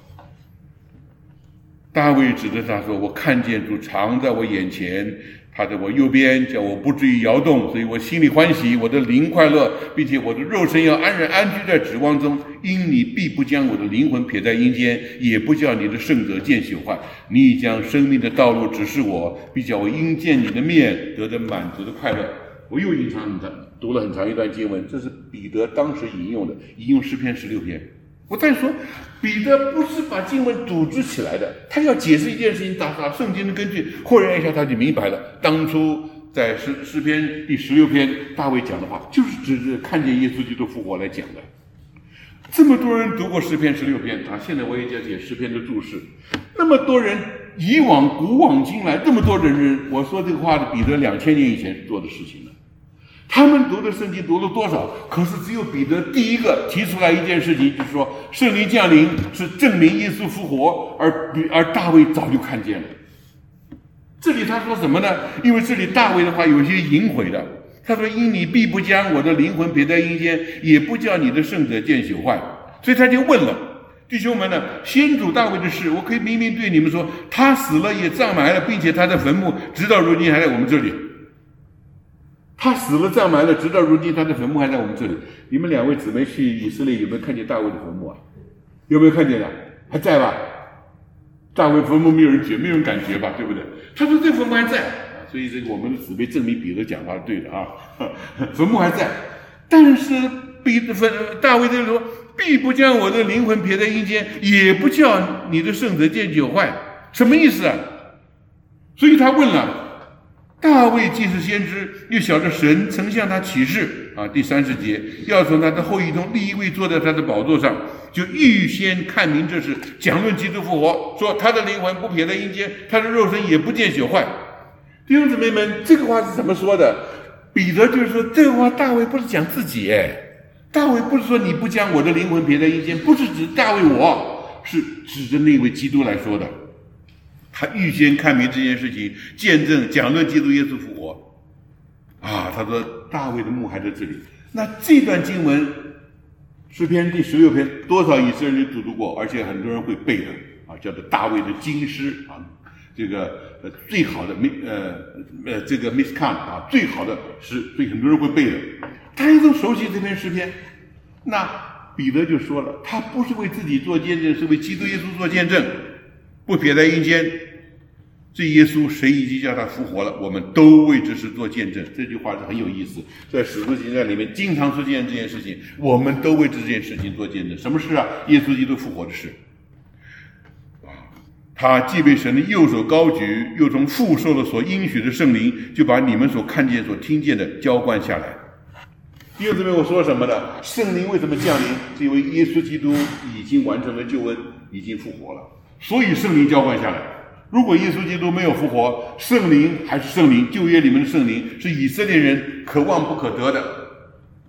大卫指着他说：“我看见主常在我眼前，他在我右边，叫我不至于摇动，所以我心里欢喜，我的灵快乐，并且我的肉身要安然安居在指望中。因你必不将我的灵魂撇在阴间，也不叫你的圣者见朽坏。你已将生命的道路指示我，必叫我因见你的面得满足的快乐。”我又读了很长一段经文，这是彼得当时引用诗篇16篇。我再说，彼得不是把经文组织起来的，他要解释一件事情，打圣经的根据，忽然一下他就明白了。当初在诗篇第16篇大卫讲的话，就是指着看见耶稣基督复活来讲的。这么多人读过诗篇16篇现在我也在写诗篇的注释。那么多人古往今来这么多人，我说这个话的彼得2000年以前做的事情了。他们读的圣经读了多少？可是只有彼得第一个提出来一件事情，就是说圣灵降临是证明耶稣复活，而大卫早就看见了。这里他说什么呢？因为这里大卫的话有些隐晦的，他说：“因你必不将我的灵魂撇在阴间，也不叫你的圣者见朽坏。”所以他就问了弟兄们呢，先祖大卫的事，我可以明明对你们说，他死了也葬埋了，并且他的坟墓直到如今还在我们这里。他死了葬埋了，直到如今他的坟墓还在我们这里。你们2位姊妹去以色列有没有看见大卫的坟墓有没有看见的？还在吧？大卫坟墓没有人感觉吧，对不对？他说这坟墓还在所以这个我们的姊妹证明彼得讲话是对的坟墓还在。但是大卫这里说，必不将我的灵魂撇在阴间，也不叫你的圣者见朽坏。什么意思所以他问了，大卫既是先知，又晓得神曾向他启示第30节，要从他的后裔中立一位坐在他的宝座上，就预先看明这事，讲论基督复活，说他的灵魂不撇在阴间，他的肉身也不见朽坏。弟兄姊妹们，这个话是怎么说的？彼得就是说，这个话大卫不是讲自己大卫不是说你不将我的灵魂撇在阴间，不是指大卫是指着那位基督来说的。他预先看明这件事情，见证讲论基督耶稣复活他说大卫的墓还在这里。那这段经文诗篇第16篇多少以色列人读过，而且很多人会背的叫做大卫的经诗这个最好的这个 miskan 最好的诗，所以很多人会背的，大家都熟悉这篇诗篇。那彼得就说了，他不是为自己做见证，是为基督耶稣做见证，不撇在阴间。这耶稣谁已经叫他复活了，我们都为这事做见证。这句话是很有意思，在使徒行传里面经常出现这件事情，我们都为这件事情做见证。什么事耶稣基督复活的事他既被神的右手高举，又从父受了所应许的圣灵，就把你们所看见所听见的浇灌下来。弟兄姊妹，我说什么呢？圣灵为什么降临？是因为耶稣基督已经完成了救恩，已经复活了，所以圣灵浇灌下来。如果耶稣基督没有复活，圣灵还是圣灵，旧约里面的圣灵是以色列人可望不可得的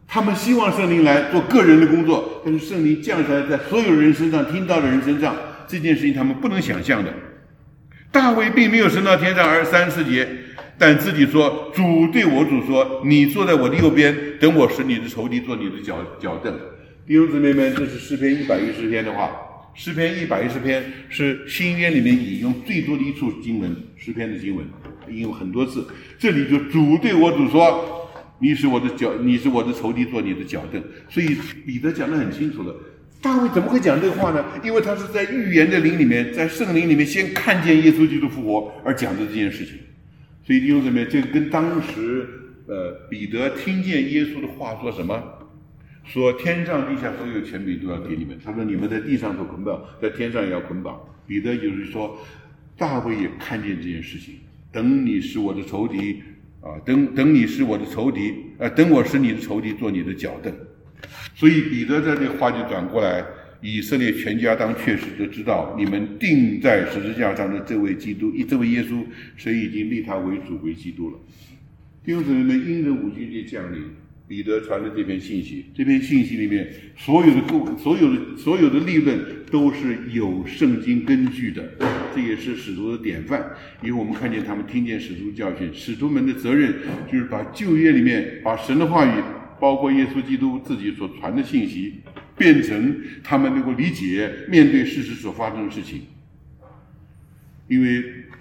他们希望圣灵来做个人的工作，但是圣灵降下来在所有人身上，听到的人身上，这件事情他们不能想象的。大卫并没有升到天上，23、24节，但自己说，主对我主说，你坐在我的右边，等我使你的仇敌做你的脚凳。弟兄姊妹们，这是诗篇110篇的话。诗篇110篇是新约里面引用最多的一处经文，诗篇的经文引用很多次。这里就主对我主说，你是我的仇敌做你的脚凳。所以彼得讲得很清楚了。大卫怎么会讲这个话呢？因为他是在预言的灵里面，在圣灵里面先看见耶稣基督复活而讲的这件事情。所以弟兄姊妹，这个跟当时彼得听见耶稣的话说什么？说天上地下所有权柄都要给你们。他说你们在地上所捆绑，在天上也要捆绑。彼得就是说，大卫也看见这件事情。等你是我的仇敌啊，等你是我的仇敌，等我使你的仇敌做你的脚凳。所以彼得在这话就转过来，以色列全家当确实就知道，你们钉在十字架上的这位基督，这位耶稣，谁已经立他为主为基督了。弟兄姊妹们，因着五旬节降临，彼得传的这篇信息，这篇信息里面所有的立论都是有圣经根据的，这也是使徒的典范。因为我们看见他们听见使徒教训，使徒们的责任就是把旧约里面把神的话语，包括耶稣基督自己所传的信息，变成他们能够理解面对事实所发生的事情。因为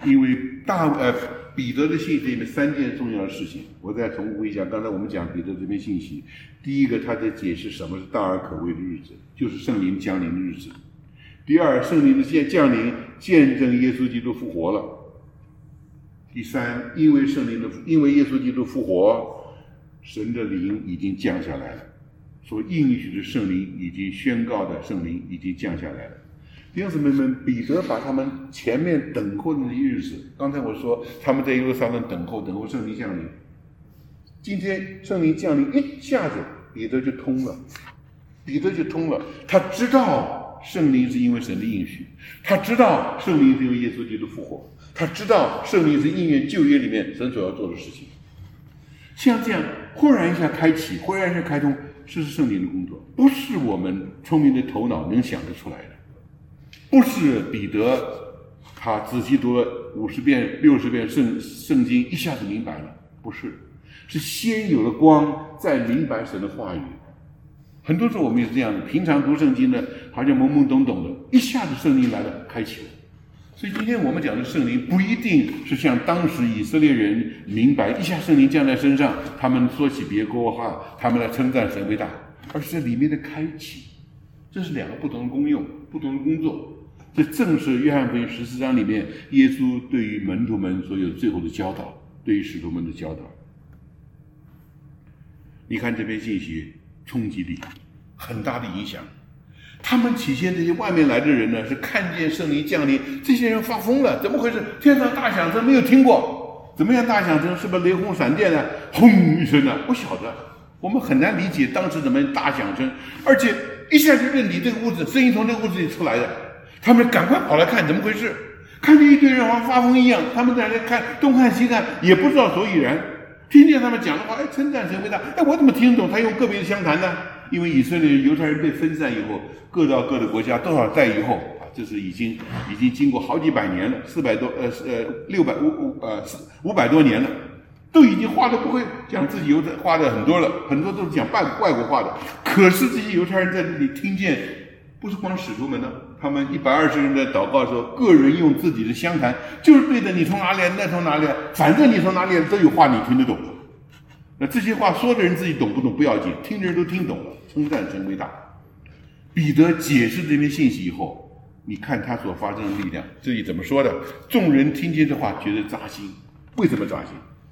彼得的信息里面3件重要的事情，我再重复一下。刚才我们讲彼得这篇信息，第一个他在解释什么是大而可畏的日子，就是圣灵降临的日子。第二，圣灵的降临见证耶稣基督复活了。第三，因为耶稣基督复活，神的灵已经降下来了，所应许的圣灵已经宣告的圣灵已经降下来了。弟兄姊妹们，彼得把他们前面等候的那些日子，刚才我说他们在耶路撒冷等候圣灵降临，今天圣灵降临一下子，彼得就通了，他知道圣灵是因为神的应许，他知道圣灵是因为耶稣基督复活，他知道圣灵是应验旧约里面神所要做的事情。像这样忽然一下开启，忽然一下开通，这是圣灵的工作，不是我们聪明的头脑能想得出来的。不是彼得他仔细读了50遍、60遍圣经一下子明白了，不是，是先有了光，再明白神的话语。很多时候我们也是这样的，平常读圣经的好像懵懵懂懂的，一下子圣灵来了，开启了。所以今天我们讲的圣灵不一定是像当时以色列人明白一下圣灵降在身上，他们说起别国话，他们来称赞神为大，而是在里面的开启。这是2个不同的功用，不同的工作。这正是约翰福音14章里面耶稣对于门徒们所有最后的教导，对于使徒们的教导。你看这篇信息冲击力很大的影响。他们起先这些外面来的人呢，是看见圣灵降临，这些人发疯了，怎么回事？天上大响声没有听过，怎么样大响声？是不是雷轰闪电呢？轰一声呢？不晓得，我们很难理解当时怎么大响声，而且一下就认定这个屋子声音从这个屋子里出来的。他们赶快跑来看怎么回事，看见一堆人好像发疯一样，他们在那看东看西看，也不知道所以然。听见他们讲的话，称赞神为大，我怎么听懂他用个别的相谈呢？因为以色列犹太人被分散以后，各到各的国家多少代以后，这是已经经过好几百年了，500多年了，都已经话都不会讲自己犹太话的很多了，很多都是讲外国话的。可是这些犹太人在这里听见，不是光使徒们呢，他们120人在祷告的时候，个人用自己的相谈，就是对着你从哪里来，那从哪里来，反正你从哪里来都有话你听得懂。那这些话说的人自己懂不懂不要紧，听的人都听懂了，称赞神为大。彼得解释这篇信息以后，你看他所发生的力量，这里怎么说的？众人听见这话觉得扎心。为什么扎心？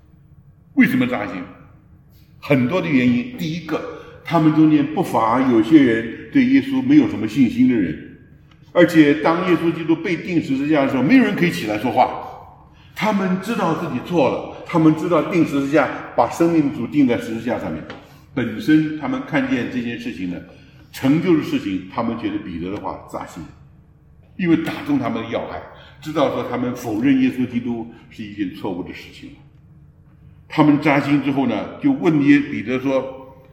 很多的原因。第一个，他们中间不乏有些人对耶稣没有什么信心的人，而且当耶稣基督被钉十字架的时候，没有人可以起来说话。他们知道自己错了，他们知道钉十字架把生命的主钉在十字架上面，本身他们看见这件事情呢，成就的事情，他们觉得彼得的话扎心，因为打中他们的要害，知道说他们否认耶稣基督是一件错误的事情。他们扎心之后呢，就问彼得说：“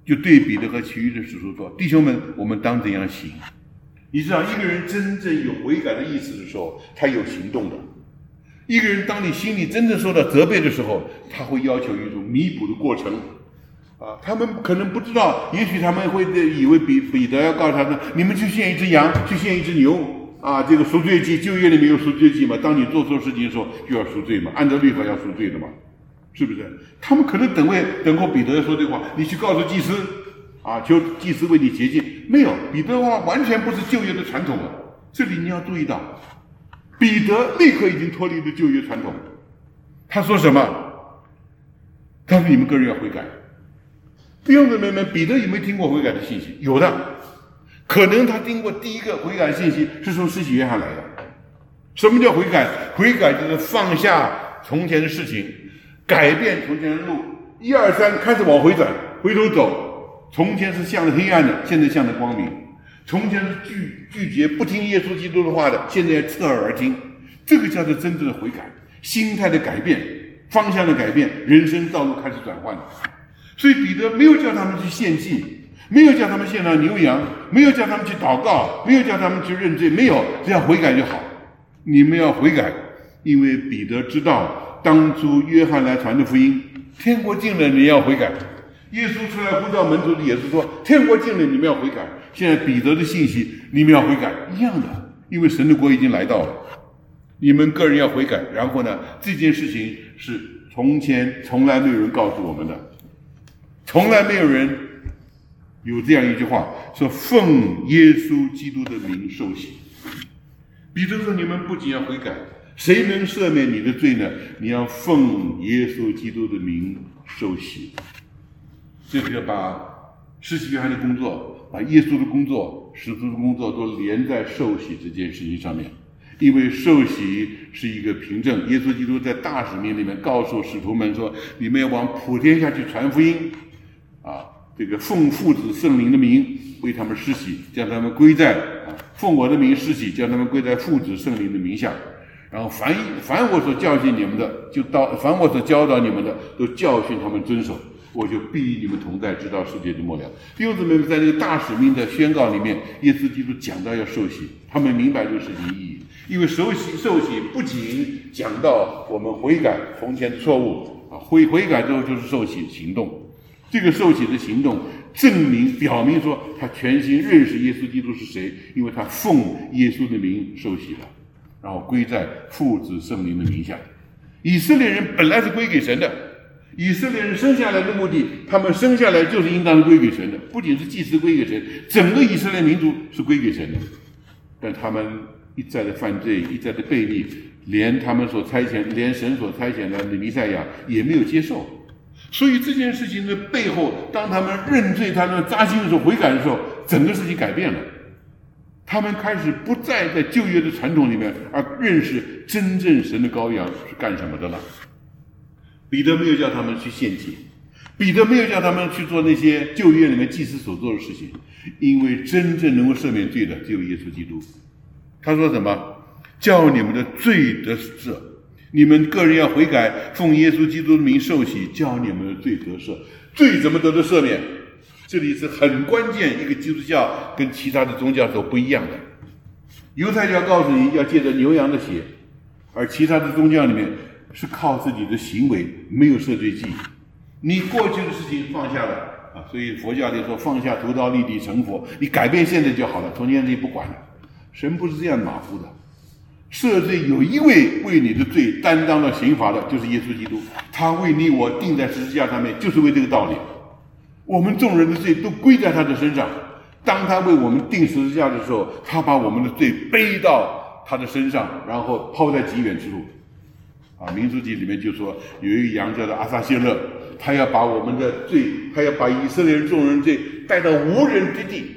就对彼得和其余的使徒说：“弟兄们，我们当怎样行？”你知道，一个人真正有悔改的意思的时候，他有行动的。一个人当你心里真正受到责备的时候，他会要求一种弥补的过程。他们可能不知道，也许他们会以为彼得要告诉他们：你们去献一只羊，去献一只牛这个赎罪祭，旧约里面有赎罪祭嘛？当你做错事情的时候，就要赎罪嘛，按照律法要赎罪的嘛，是不是？他们可能等候彼得说这话，你去告诉祭司求祭司为你洁净。没有，彼得的话完全不是旧约的传统了。这里你要注意到，彼得立刻已经脱离了旧约传统。他说什么？他说你们个人要悔改。弟兄姊妹们，彼得有没有听过悔改的信息？有的，可能他听过第一个悔改的信息是从施洗约翰来的。什么叫悔改？悔改就是放下从前的事情，改变从前的路，1、2、3开始往回转，回头走。从前是向着黑暗的，现在向着光明；从前是拒绝不听耶稣基督的话的，现在侧耳而听。这个叫做真正的悔改，心态的改变，方向的改变，人生道路开始转换。所以彼得没有叫他们去献祭，没有叫他们献上牛羊，没有叫他们去祷告，没有叫他们去认罪，没有，只要悔改就好。你们要悔改，因为彼得知道当初约翰来传的福音，天国近了，你要悔改。耶稣出来呼召门徒的也是说，天国近了，你们要悔改。现在彼得的信息，你们要悔改，一样的，因为神的国已经来到了，你们个人要悔改。然后呢，这件事情是从前从来没有人告诉我们的，从来没有人有这样一句话说：奉耶稣基督的名受洗。彼得说：你们不仅要悔改，谁能赦免你的罪呢？你要奉耶稣基督的名受洗。这个把施洗约翰的工作，把耶稣的工作、使徒的工作都连在受洗这件事情上面。因为受洗是一个凭证，耶稣基督在大使命里面告诉使徒们说：你们要往普天下去传福音这个奉父子圣灵的名为他们施洗，将他们归在奉我的名施洗，将他们归在父子圣灵的名下。然后凡我所教训你们的，凡我所教导你们的，都教训他们遵守。我就必与你们同在，直到世界的末了。弟兄姊妹们，在这个大使命的宣告里面，耶稣基督讲到要受洗，他们明白这个事情意义。因为受洗不仅讲到我们悔改从前的错误悔改之后就是受洗行动。这个受洗的行动证明表明说他全心认识耶稣基督是谁，因为他奉耶稣的名受洗了，然后归在父子圣灵的名下。以色列人本来是归给神的，以色列人生下来的目的，他们生下来就是应当是归给神的，不仅是祭司归给神，整个以色列民族是归给神的。但他们一再的犯罪，一再的悖逆，连神所差遣的弥赛亚也没有接受。所以这件事情的背后，当他们认罪，他们扎心的时候，悔改的时候，整个事情改变了。他们开始不再在旧约的传统里面，而认识真正神的羔羊是干什么的了。彼得没有叫他们去献祭，彼得没有叫他们去做那些旧约里面祭司所做的事情，因为真正能够赦免罪的只有耶稣基督。他说什么？叫你们的罪得赦，你们个人要悔改，奉耶稣基督的名受洗，叫你们的罪得赦。罪怎么得赦免？这里是很关键，一个基督教跟其他的宗教所不一样的。犹太教告诉你要借着牛羊的血，而其他的宗教里面是靠自己的行为，没有赦罪祭。你过去的事情放下了所以佛教里说放下屠刀立地成佛，你改变现在就好了，从前你不管了。神不是这样马虎的，赦罪有一位为你的罪担当了刑罚的，就是耶稣基督，他为你我钉在十字架上面，就是为这个道理。我们众人的罪都归在他的身上，当他为我们钉十字架的时候，他把我们的罪背到他的身上，然后抛在极远之路。民数记里面就说有一个羊叫做阿撒谢勒，他要把我们的罪，他要把以色列人众人罪带到无人之地，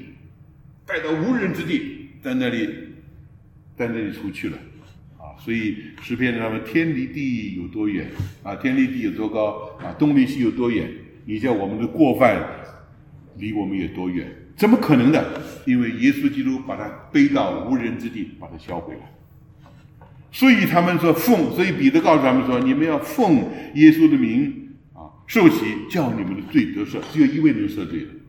在那里出去了所以诗篇他们天离地有多远天离地有多高东离西有多远，你叫我们的过犯离我们有多远？怎么可能的？因为耶稣基督把他背到无人之地，把他销毁了。所以他们说所以彼得告诉他们说，你们要奉耶稣的名受洗，叫你们的罪得赦，只有一位能赦罪的。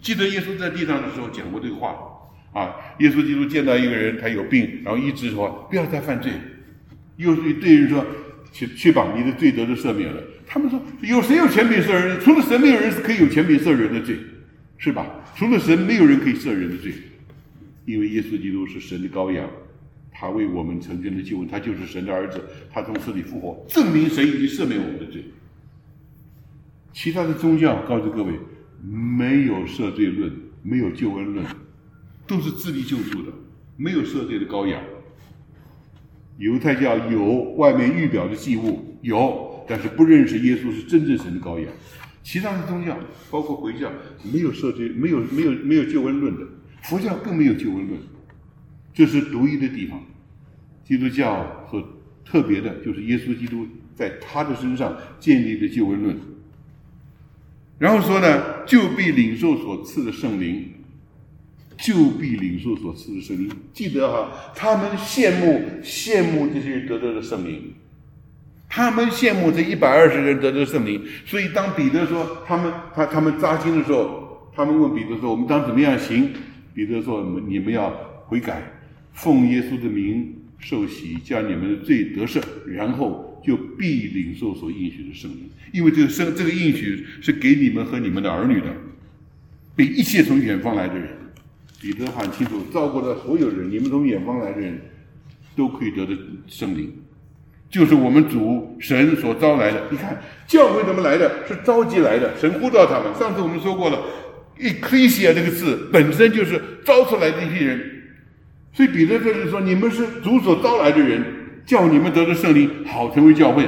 记得耶稣在地上的时候讲过这个话啊，耶稣基督见到一个人他有病，然后医治说不要再犯罪，又对人说去吧，你的罪得赦免了。他们说有谁有权柄赦人？除了神，没有人是可以有权柄赦人的罪，是吧？除了神，没有人可以赦人的罪，因为耶稣基督是神的羔羊，他为我们成全的救恩，他就是神的儿子，他从死里复活，证明神已经赦免我们的罪。其他的宗教告诉各位，没有赦罪论，没有救恩论，都是自力救赎的，没有赦罪的羔羊。犹太教有外面预表的祭物，有，但是不认识耶稣是真正神的羔羊。其他的宗教，包括回教，没有赦罪，没有救恩论的，佛教更没有救恩论，这是独一的地方。基督教所特别的就是耶稣基督在他的身上建立的救恩论。然后说呢，就必领受所赐的圣灵，就必领受所赐的圣灵。记得哈，他们羡慕这些人得到的圣灵，他们羡慕这120人得到圣灵。所以当彼得说他们扎心的时候，他们问彼得说我们当怎么样行？彼得说你们要悔改，奉耶稣的名受洗，叫你们的罪得赦，然后就必领受所应许的圣灵。因为这个应许是给你们和你们的儿女的，给一切从远方来的人。彼得很清楚，照顾了所有人，你们从远方来的人都可以得到圣灵，就是我们主神所招来的。你看教会怎么来的？是召集来的，神呼召他们。上次我们说过了，ecclesia 这个字本身就是招出来的一批人，所以彼得这里说你们是主所招来的人，叫你们得到圣灵，好成为教会。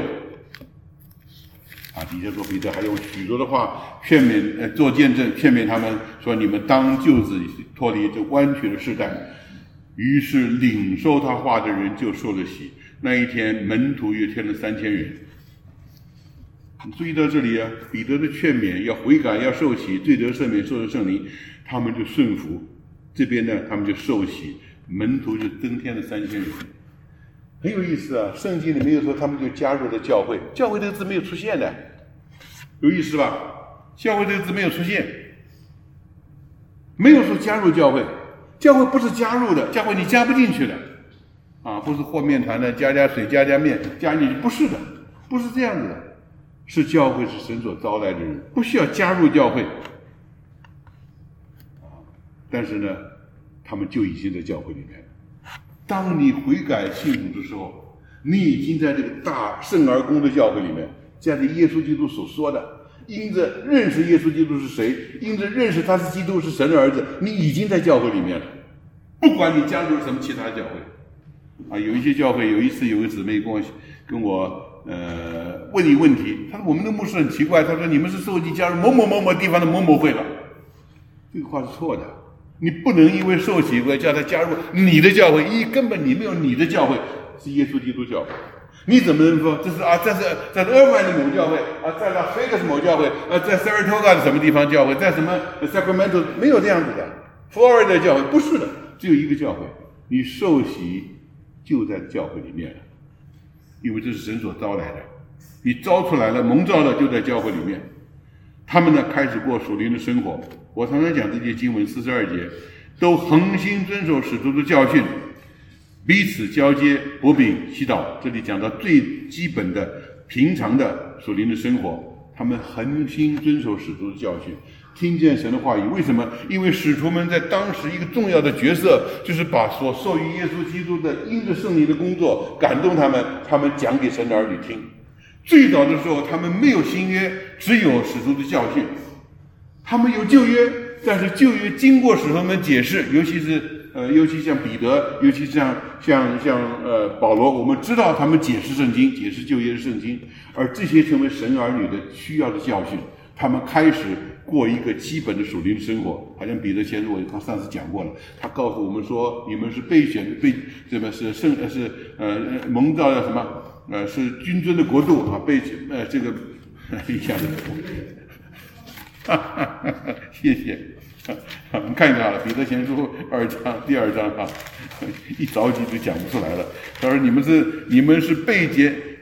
底下说彼得还用许多的话劝勉做见证，劝勉他们说你们当救子脱离这弯曲的世代。于是领受他话的人就受了洗，那一天门徒约添了3000人。你注意到这里啊，彼得的劝勉要悔改，要受洗，罪得赦免，受了圣灵，他们就顺服。这边呢他们就受洗，门徒就增添了3000人。很有意思啊，圣经里没有说他们就加入了教会，教会这个字没有出现的，有意思吧？教会这个字没有出现，没有说加入教会，教会不是加入的，教会你加不进去的啊，不是和面团的加水加面加进去，不是的，不是这样子的，是教会是神所招来的人，不需要加入教会，但是呢，他们就已经在教会里面了。当你悔改信主的时候，你已经在这个大圣而公的教会里面，这样的耶稣基督所说的，因着认识耶稣基督是谁，因着认识他是基督是神的儿子，你已经在教会里面了。不管你加入什么其他教会有一些教会，有一次有个姊妹跟我问一个问题，他说我们的牧师很奇怪，他说你们是受洗加入某某某某地方的某某会了，这个话是错的。你不能因为受洗叫他加入你的教会，根本你没有你的教会，是耶稣基督教会。你怎么能说这是在Irvine的某教会在Las Vegas某教会在 Saratoga 的什么地方教会，在什么 Sacramento， 没有这样子的。Florida 教会不是的，只有一个教会，你受洗就在教会里面了，因为这是神所招来的，你招出来了，蒙召了，就在教会里面。他们呢开始过属灵的生活。我常常讲这些经文42节，都恒心遵守使徒的教训，彼此交接，薄饼祈祷。这里讲到最基本的平常的属灵的生活，他们恒心遵守使徒的教训，听见神的话语。为什么？因为使徒们在当时一个重要的角色，就是把所受于耶稣基督的因着圣灵的工作感动他们，他们讲给神的儿女听。最早的时候他们没有新约，只有使徒的教训。他们有旧约，但是旧约经过使徒们解释，尤其像彼得，尤其像保罗，我们知道他们解释圣经，解释旧约的圣经，而这些成为神儿女的需要的教训。他们开始过一个基本的属灵生活，好像彼得前书我上次讲过了，他告诉我们说，你们是被选的，蒙召的什么是君尊的国度这个一下子。谢谢。我们看一下彼得前书第二章一着急就讲不出来了。他说你们是被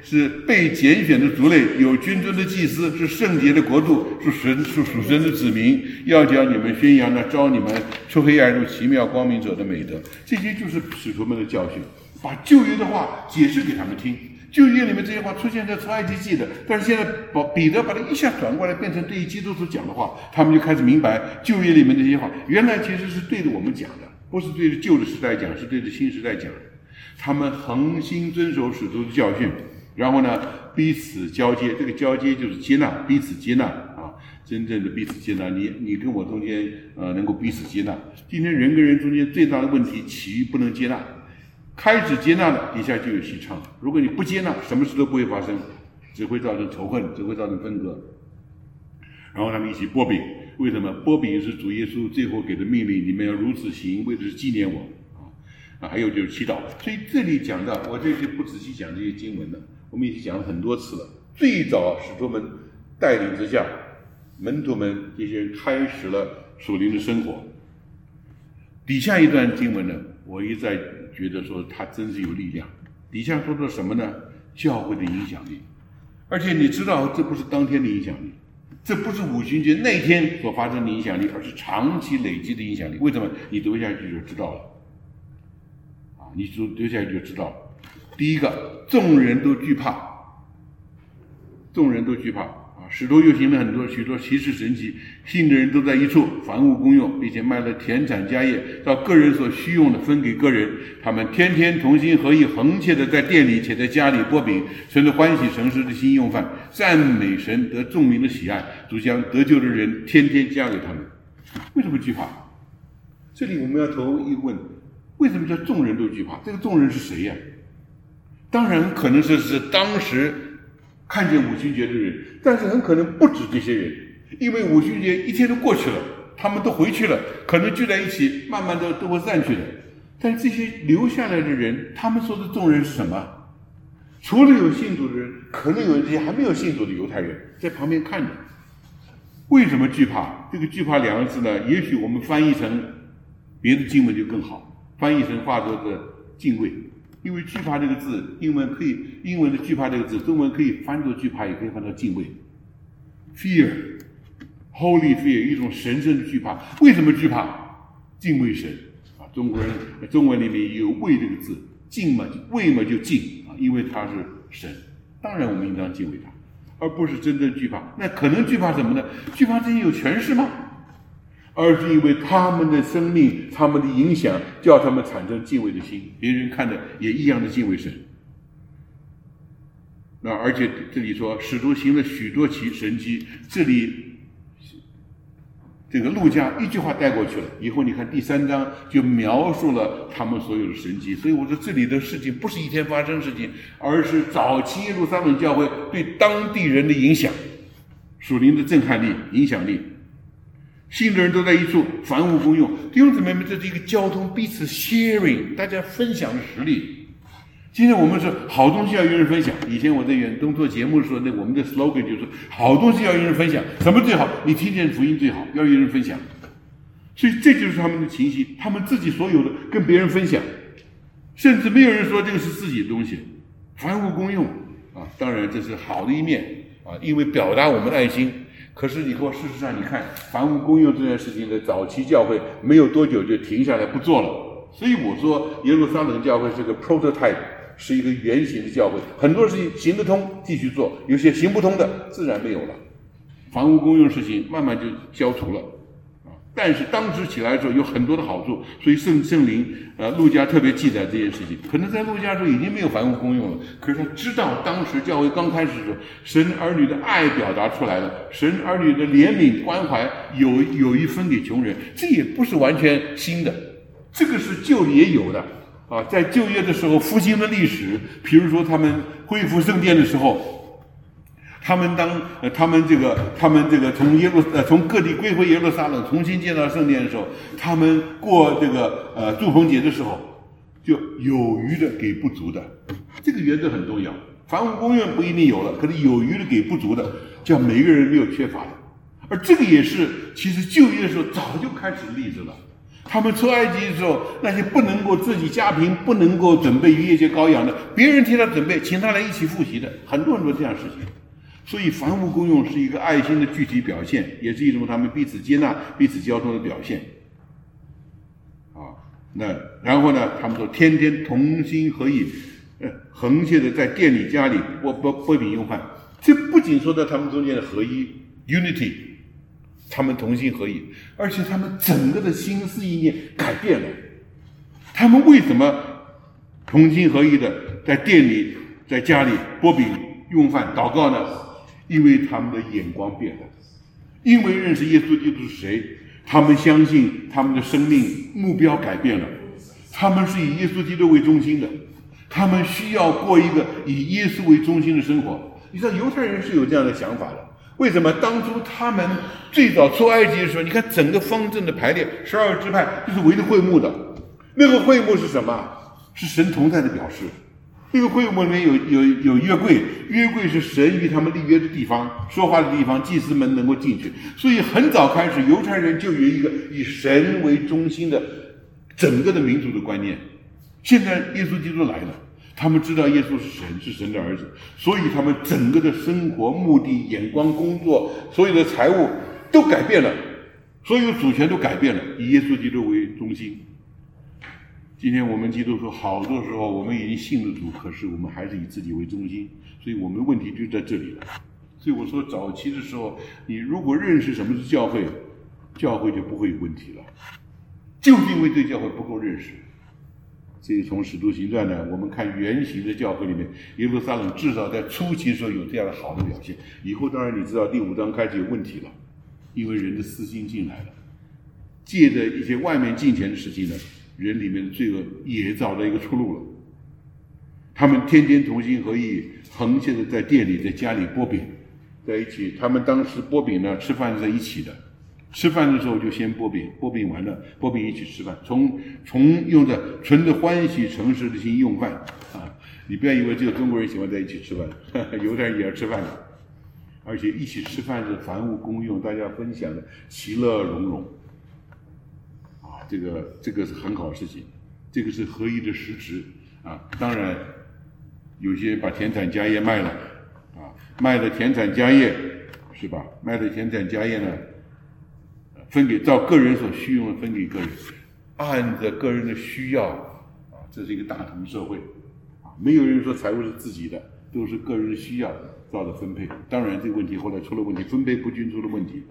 是被拣选的族类，有君尊的祭司，是圣洁的国度，是属神的子民，要叫你们宣扬那召你们出黑暗入奇妙光明者的美德。这些就是使徒们的教训，把旧约的话解释给他们听。旧约里面这些话出现在出埃及记的，但是现在彼得把它一下转过来，变成对于基督徒讲的话，他们就开始明白旧约里面这些话原来其实是对着我们讲的，不是对着旧的时代讲，是对着新时代讲的。他们恒心遵守使徒的教训，然后呢彼此交接，这个交接就是接纳，彼此接纳啊，真正的彼此接纳，你跟我中间能够彼此接纳。今天人跟人中间最大的问题，起于不能接纳。开始接纳了，底下就有戏唱。如果你不接纳，什么事都不会发生，只会造成仇恨，只会造成分割。然后他们一起剥饼，为什么？剥饼是主耶稣最后给的命令，你们要如此行，为的是纪念我啊。还有就是祈祷。所以这里讲到，我这里不仔细讲这些经文了，我们已经讲了很多次了。最早使徒们带领之下，门徒们这些人开始了属灵的生活。底下一段经文呢，我一再觉得说他真是有力量。底下说的什么呢？教会的影响力。而且你知道，这不是当天的影响力，这不是五旬节那天所发生的影响力，而是长期累积的影响力。为什么？你读下去就知道了。你读下去就知道了。第一个，众人都惧怕，众人都惧怕。使徒又行了许多奇事神奇，信的人都在一处，凡物公用，并且卖了田产家业，照个人所需用的分给个人。他们天天同心合意，恒切的在店里且在家里剥饼，存着欢喜诚实的心用饭，赞美神，得众民的喜爱。主将得救的人天天加给他们。为什么惧怕？这里我们要投一个问：为什么叫众人都惧怕？这个众人是谁呀？当然可能是当时看见五旬节的人，但是很可能不止这些人，因为五旬节一天都过去了，他们都回去了，可能聚在一起，慢慢的都会散去的。但这些留下来的人，他们说的众人是什么？除了有信主的人，可能有这些还没有信主的犹太人在旁边看着。为什么惧怕？这个惧怕两个字呢，也许我们翻译成别的经文就更好，翻译成化作的敬畏。因为惧怕这个字，英文的惧怕这个字，中文可以翻作惧怕，也可以翻作敬畏。Fear, holy fear， 一种神圣的惧怕。为什么惧怕？敬畏神啊！中文里面有畏这个字，敬嘛，畏嘛就敬啊，因为他是神，当然我们应当敬畏他，而不是真正惧怕。那可能惧怕什么呢？惧怕这些有权势吗？而是因为他们的生命，他们的影响，叫他们产生敬畏的心，别人看着也一样的敬畏神。那而且这里说使徒行了许多神迹，这里这个路加一句话带过去了，以后你看第3章就描述了他们所有的神迹。所以我说这里的事情不是一天发生的事情，而是早期耶路撒冷教会对当地人的影响，属灵的震撼力、影响力。信的人都在一处，凡物公用。弟兄姊妹们，这是一个交通彼此 sharing， 大家分享的实力。今天我们是好东西要与人分享。以前我在远东做节目的时候，我们的 slogan 就是好东西要与人分享。什么最好？你听见福音最好，要与人分享。所以这就是他们的情形，他们自己所有的跟别人分享，甚至没有人说这个是自己的东西，凡物公用啊。当然这是好的一面啊，因为表达我们的爱心。可是以后事实上你看，凡物公用这件事情的早期教会没有多久就停下来不做了。所以我说耶路撒冷教会是个 prototype， 是一个原型的教会，很多事情行得通继续做，有些行不通的自然没有了。凡物公用事情慢慢就消除了但是当时起来的时候有很多的好处，所以圣灵路加特别记载这件事情。可能在路加的时候已经没有凡物公用了，可是他知道当时教会刚开始的时候，神儿女的爱表达出来了，神儿女的怜悯关怀有一分给穷人，这也不是完全新的，这个是旧也有的在旧约的时候复兴的历史，比如说他们恢复圣殿的时候，他们这个从各地归回耶路撒冷，重新建造圣殿的时候，他们过这个祝棚节的时候，就有余的给不足的，这个原则很重要。凡物公用不一定有了，可是有余的给不足的，叫每个人没有缺乏的。而这个也是其实旧约的时候早就开始的例子了。 他们出埃及的时候，那些不能够自己家贫、不能够准备逾越节羔羊的，别人替他准备，请他来一起复习的，很多很多这样的事情。所以凡物公用是一个爱心的具体表现，也是一种他们彼此接纳、彼此交通的表现。那然后呢，他们说天天同心合意，横切的在店里、家里拨饼用饭。这不仅说到他们中间的合一 （unity）， 他们同心合意，而且他们整个的心思意念改变了。他们为什么同心合意的在店里、在家里拨饼用饭、祷告呢？因为他们的眼光变了，因为认识耶稣基督是谁，他们相信他们的生命目标改变了，他们是以耶稣基督为中心的，他们需要过一个以耶稣为中心的生活。你知道犹太人是有这样的想法的，为什么？当初他们最早出埃及的时候，你看整个方阵的排列，12支派就是围着会幕的，那个会幕是什么？是神同在的表示。这个会幕里面有约柜，约柜是神与他们立约的地方，说话的地方，祭司们能够进去。所以很早开始，犹太人就有一个以神为中心的整个的民族的观念。现在耶稣基督来了，他们知道耶稣是神，是神的儿子，所以他们整个的生活目的、眼光、工作，所有的财务都改变了，所有主权都改变了，以耶稣基督为中心。今天我们基督徒好多时候我们已经信了主，可是我们还是以自己为中心，所以我们的问题就在这里了。所以我说早期的时候，你如果认识什么是教会，教会就不会有问题了，就是因为对教会不够认识。所以从使徒行传呢，我们看原型的教会里面，耶路撒冷至少在初期的时候有这样的好的表现，以后当然你知道第5章开始有问题了，因为人的私心进来了，借着一些外面金钱的事情呢，人里面的罪恶也找到一个出路了。他们天天同心合意，横切的在店里、在家里拨饼在一起。他们当时拨饼呢，吃饭是在一起的。吃饭的时候就先拨饼，拨饼完了，拨饼一起吃饭。从用着存着欢喜诚实的心用饭啊！你不要以为只有中国人喜欢在一起吃饭，犹太人也要吃饭的。而且一起吃饭是凡物公用，大家分享的，其乐融融。这个是很好的事情，这个是合一的实质啊。当然，有些把田产家业卖了啊，卖的田产家业是吧？卖的田产家业呢，分给照个人所需用的分给个人，按着个人的需要啊，这是一个大同社会啊，没有人说财务是自己的，都是个人的需要照着分配。当然，这个问题后来出了问题，分配不均出了问题。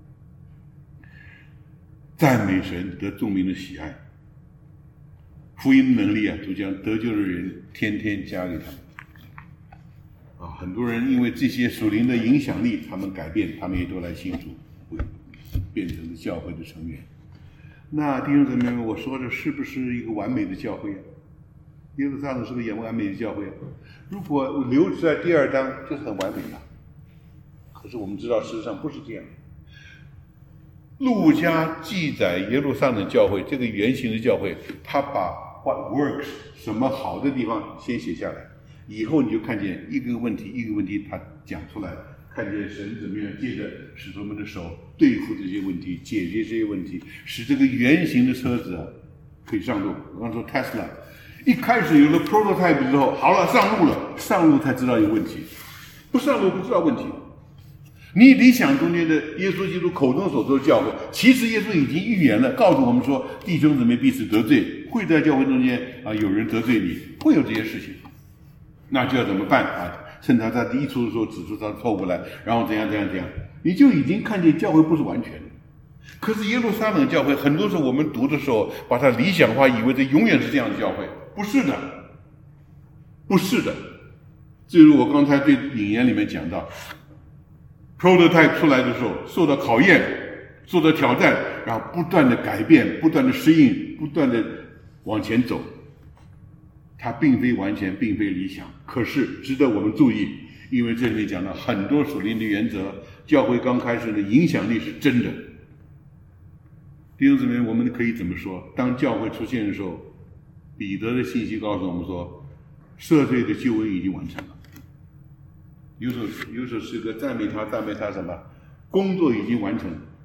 赞美神，得众民的喜爱，福音能力啊，就将得救的人天天加给他们啊。很多人因为这些属灵的影响力，他们改变，他们也都来信主，变成了教会的成员。那弟兄姊妹们，我说的是不是一个完美的教会啊？耶路撒冷是不是也完美的教会啊？如果留在第2章，就是很完美了。可是我们知道，事实上不是这样。路加记载耶路撒冷教会这个原型的教会，他把 what works 什么好的地方先写下来，以后你就看见一个问题一个问题他讲出来，看见神怎么样借着使徒们的手对付这些问题，解决这些问题，使这个原型的车子可以上路。我刚说 Tesla 一开始有了 prototype 之后，好了，上路了，上路才知道有问题，不上路不知道问题。你理想中间的耶稣基督口中所说的教会，其实耶稣已经预言了，告诉我们说，弟兄姊妹彼此得罪，会在教会中间啊有人得罪你，会有这些事情，那就要怎么办啊？趁他在第一出的时候指出他的错误来，然后怎样，你就已经看见教会不是完全的。可是耶路撒冷教会，很多时候我们读的时候，把它理想化，以为这永远是这样的教会，不是的，不是的。正如我刚才对引言里面讲到。prototype 出来的时候，受到考验，受到挑战，然后不断的改变，不断的适应，不断的往前走。它并非完全，并非理想，可是值得我们注意，因为这里面讲到很多属灵的原则，教会刚开始的影响力是真的。弟兄姊妹，我们可以怎么说？当教会出现的时候，彼得的信息告诉我们说，赦罪的救恩已经完成了。有首诗歌赞美他什么？工作已经完成，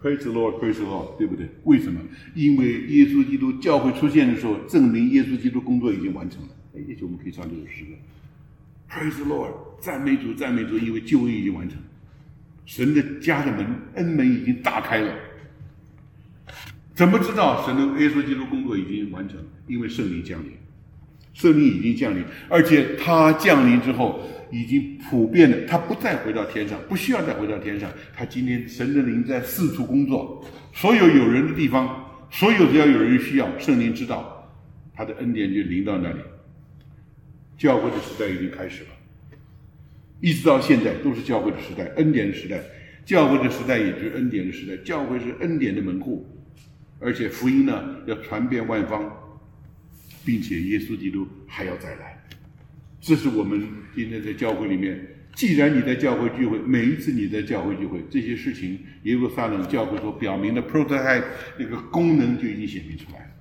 Praise the Lord, praise the Lord， 对不对？为什么？因为耶稣基督教会出现的时候，证明耶稣基督工作已经完成了。也许我们可以唱这首诗歌 ，Praise the Lord， 赞美主，赞美主，因为救恩已经完成，神的家的门恩门已经打开了。怎么知道神的耶稣基督工作已经完成？因为圣灵降临，圣灵已经降临，而且他降临之后。已经普遍的，他不再回到天上，不需要再回到天上。他今天神的灵在四处工作，所有有人的地方，所有只要有人需要，圣灵知道，他的恩典就临到那里。教会的时代已经开始了，一直到现在都是教会的时代，恩典的时代。教会的时代也就是恩典的时代，教会是恩典的门户，而且福音呢要传遍万方，并且耶稣基督还要再来。这是我们今天在教会里面，既然你在教会聚会，每一次你在教会聚会，这些事情耶路撒冷教会所表明的 prototype 那个功能就已经显明出来了。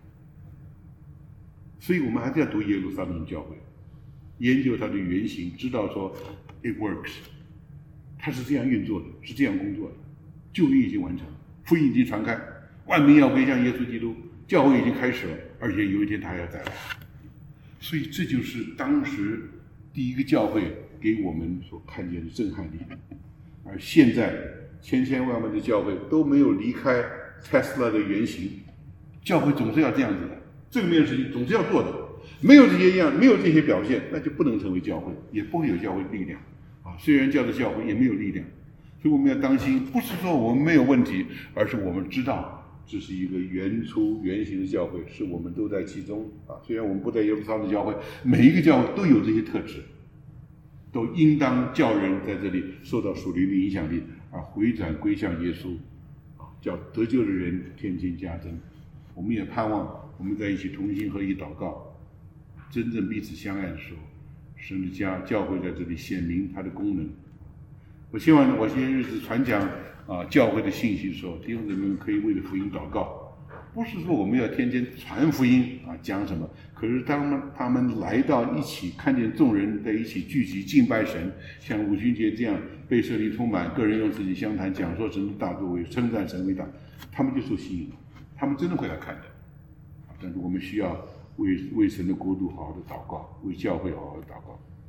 所以我们还是要读耶路撒冷教会，研究它的原型，知道说 it works， 它是这样运作的，是这样工作的。救恩已经完成，福音已经传开，万民要归向耶稣基督，教会已经开始了，而且有一天他还要再来。所以这就是当时第一个教会给我们所看见的震撼力，而现在千千万万的教会都没有离开 Tesla 的原型。教会总是要这样子的，正面事情总是要做的，没有这些样，没有这些表现，那就不能成为教会，也不会有教会力量啊。虽然叫做教会，也没有力量，所以我们要当心，不是说我们没有问题，而是我们知道。这是一个原型的教会，是我们都在其中啊。虽然我们不在耶路撒冷教会，每一个教会都有这些特质，都应当叫人在这里受到属灵的影响力，而回转归向耶稣，叫得救的人天天加增。我们也盼望我们在一起同心合意祷告，真正彼此相爱的时候，神的家教会在这里显明它的功能。我希望我这些日子传讲教会的信息的时候，弟兄姊妹们可以为了福音祷告，不是说我们要天天传福音讲什么，可是当他们来到一起，看见众人在一起聚集敬拜神，像五旬节这样被圣灵充满，个人用自己相谈，讲说神的大作为，称赞神为大，他们就受吸引了，他们真的会来看的。但是我们需要为神的国度好好的祷告，为教会好好的祷告。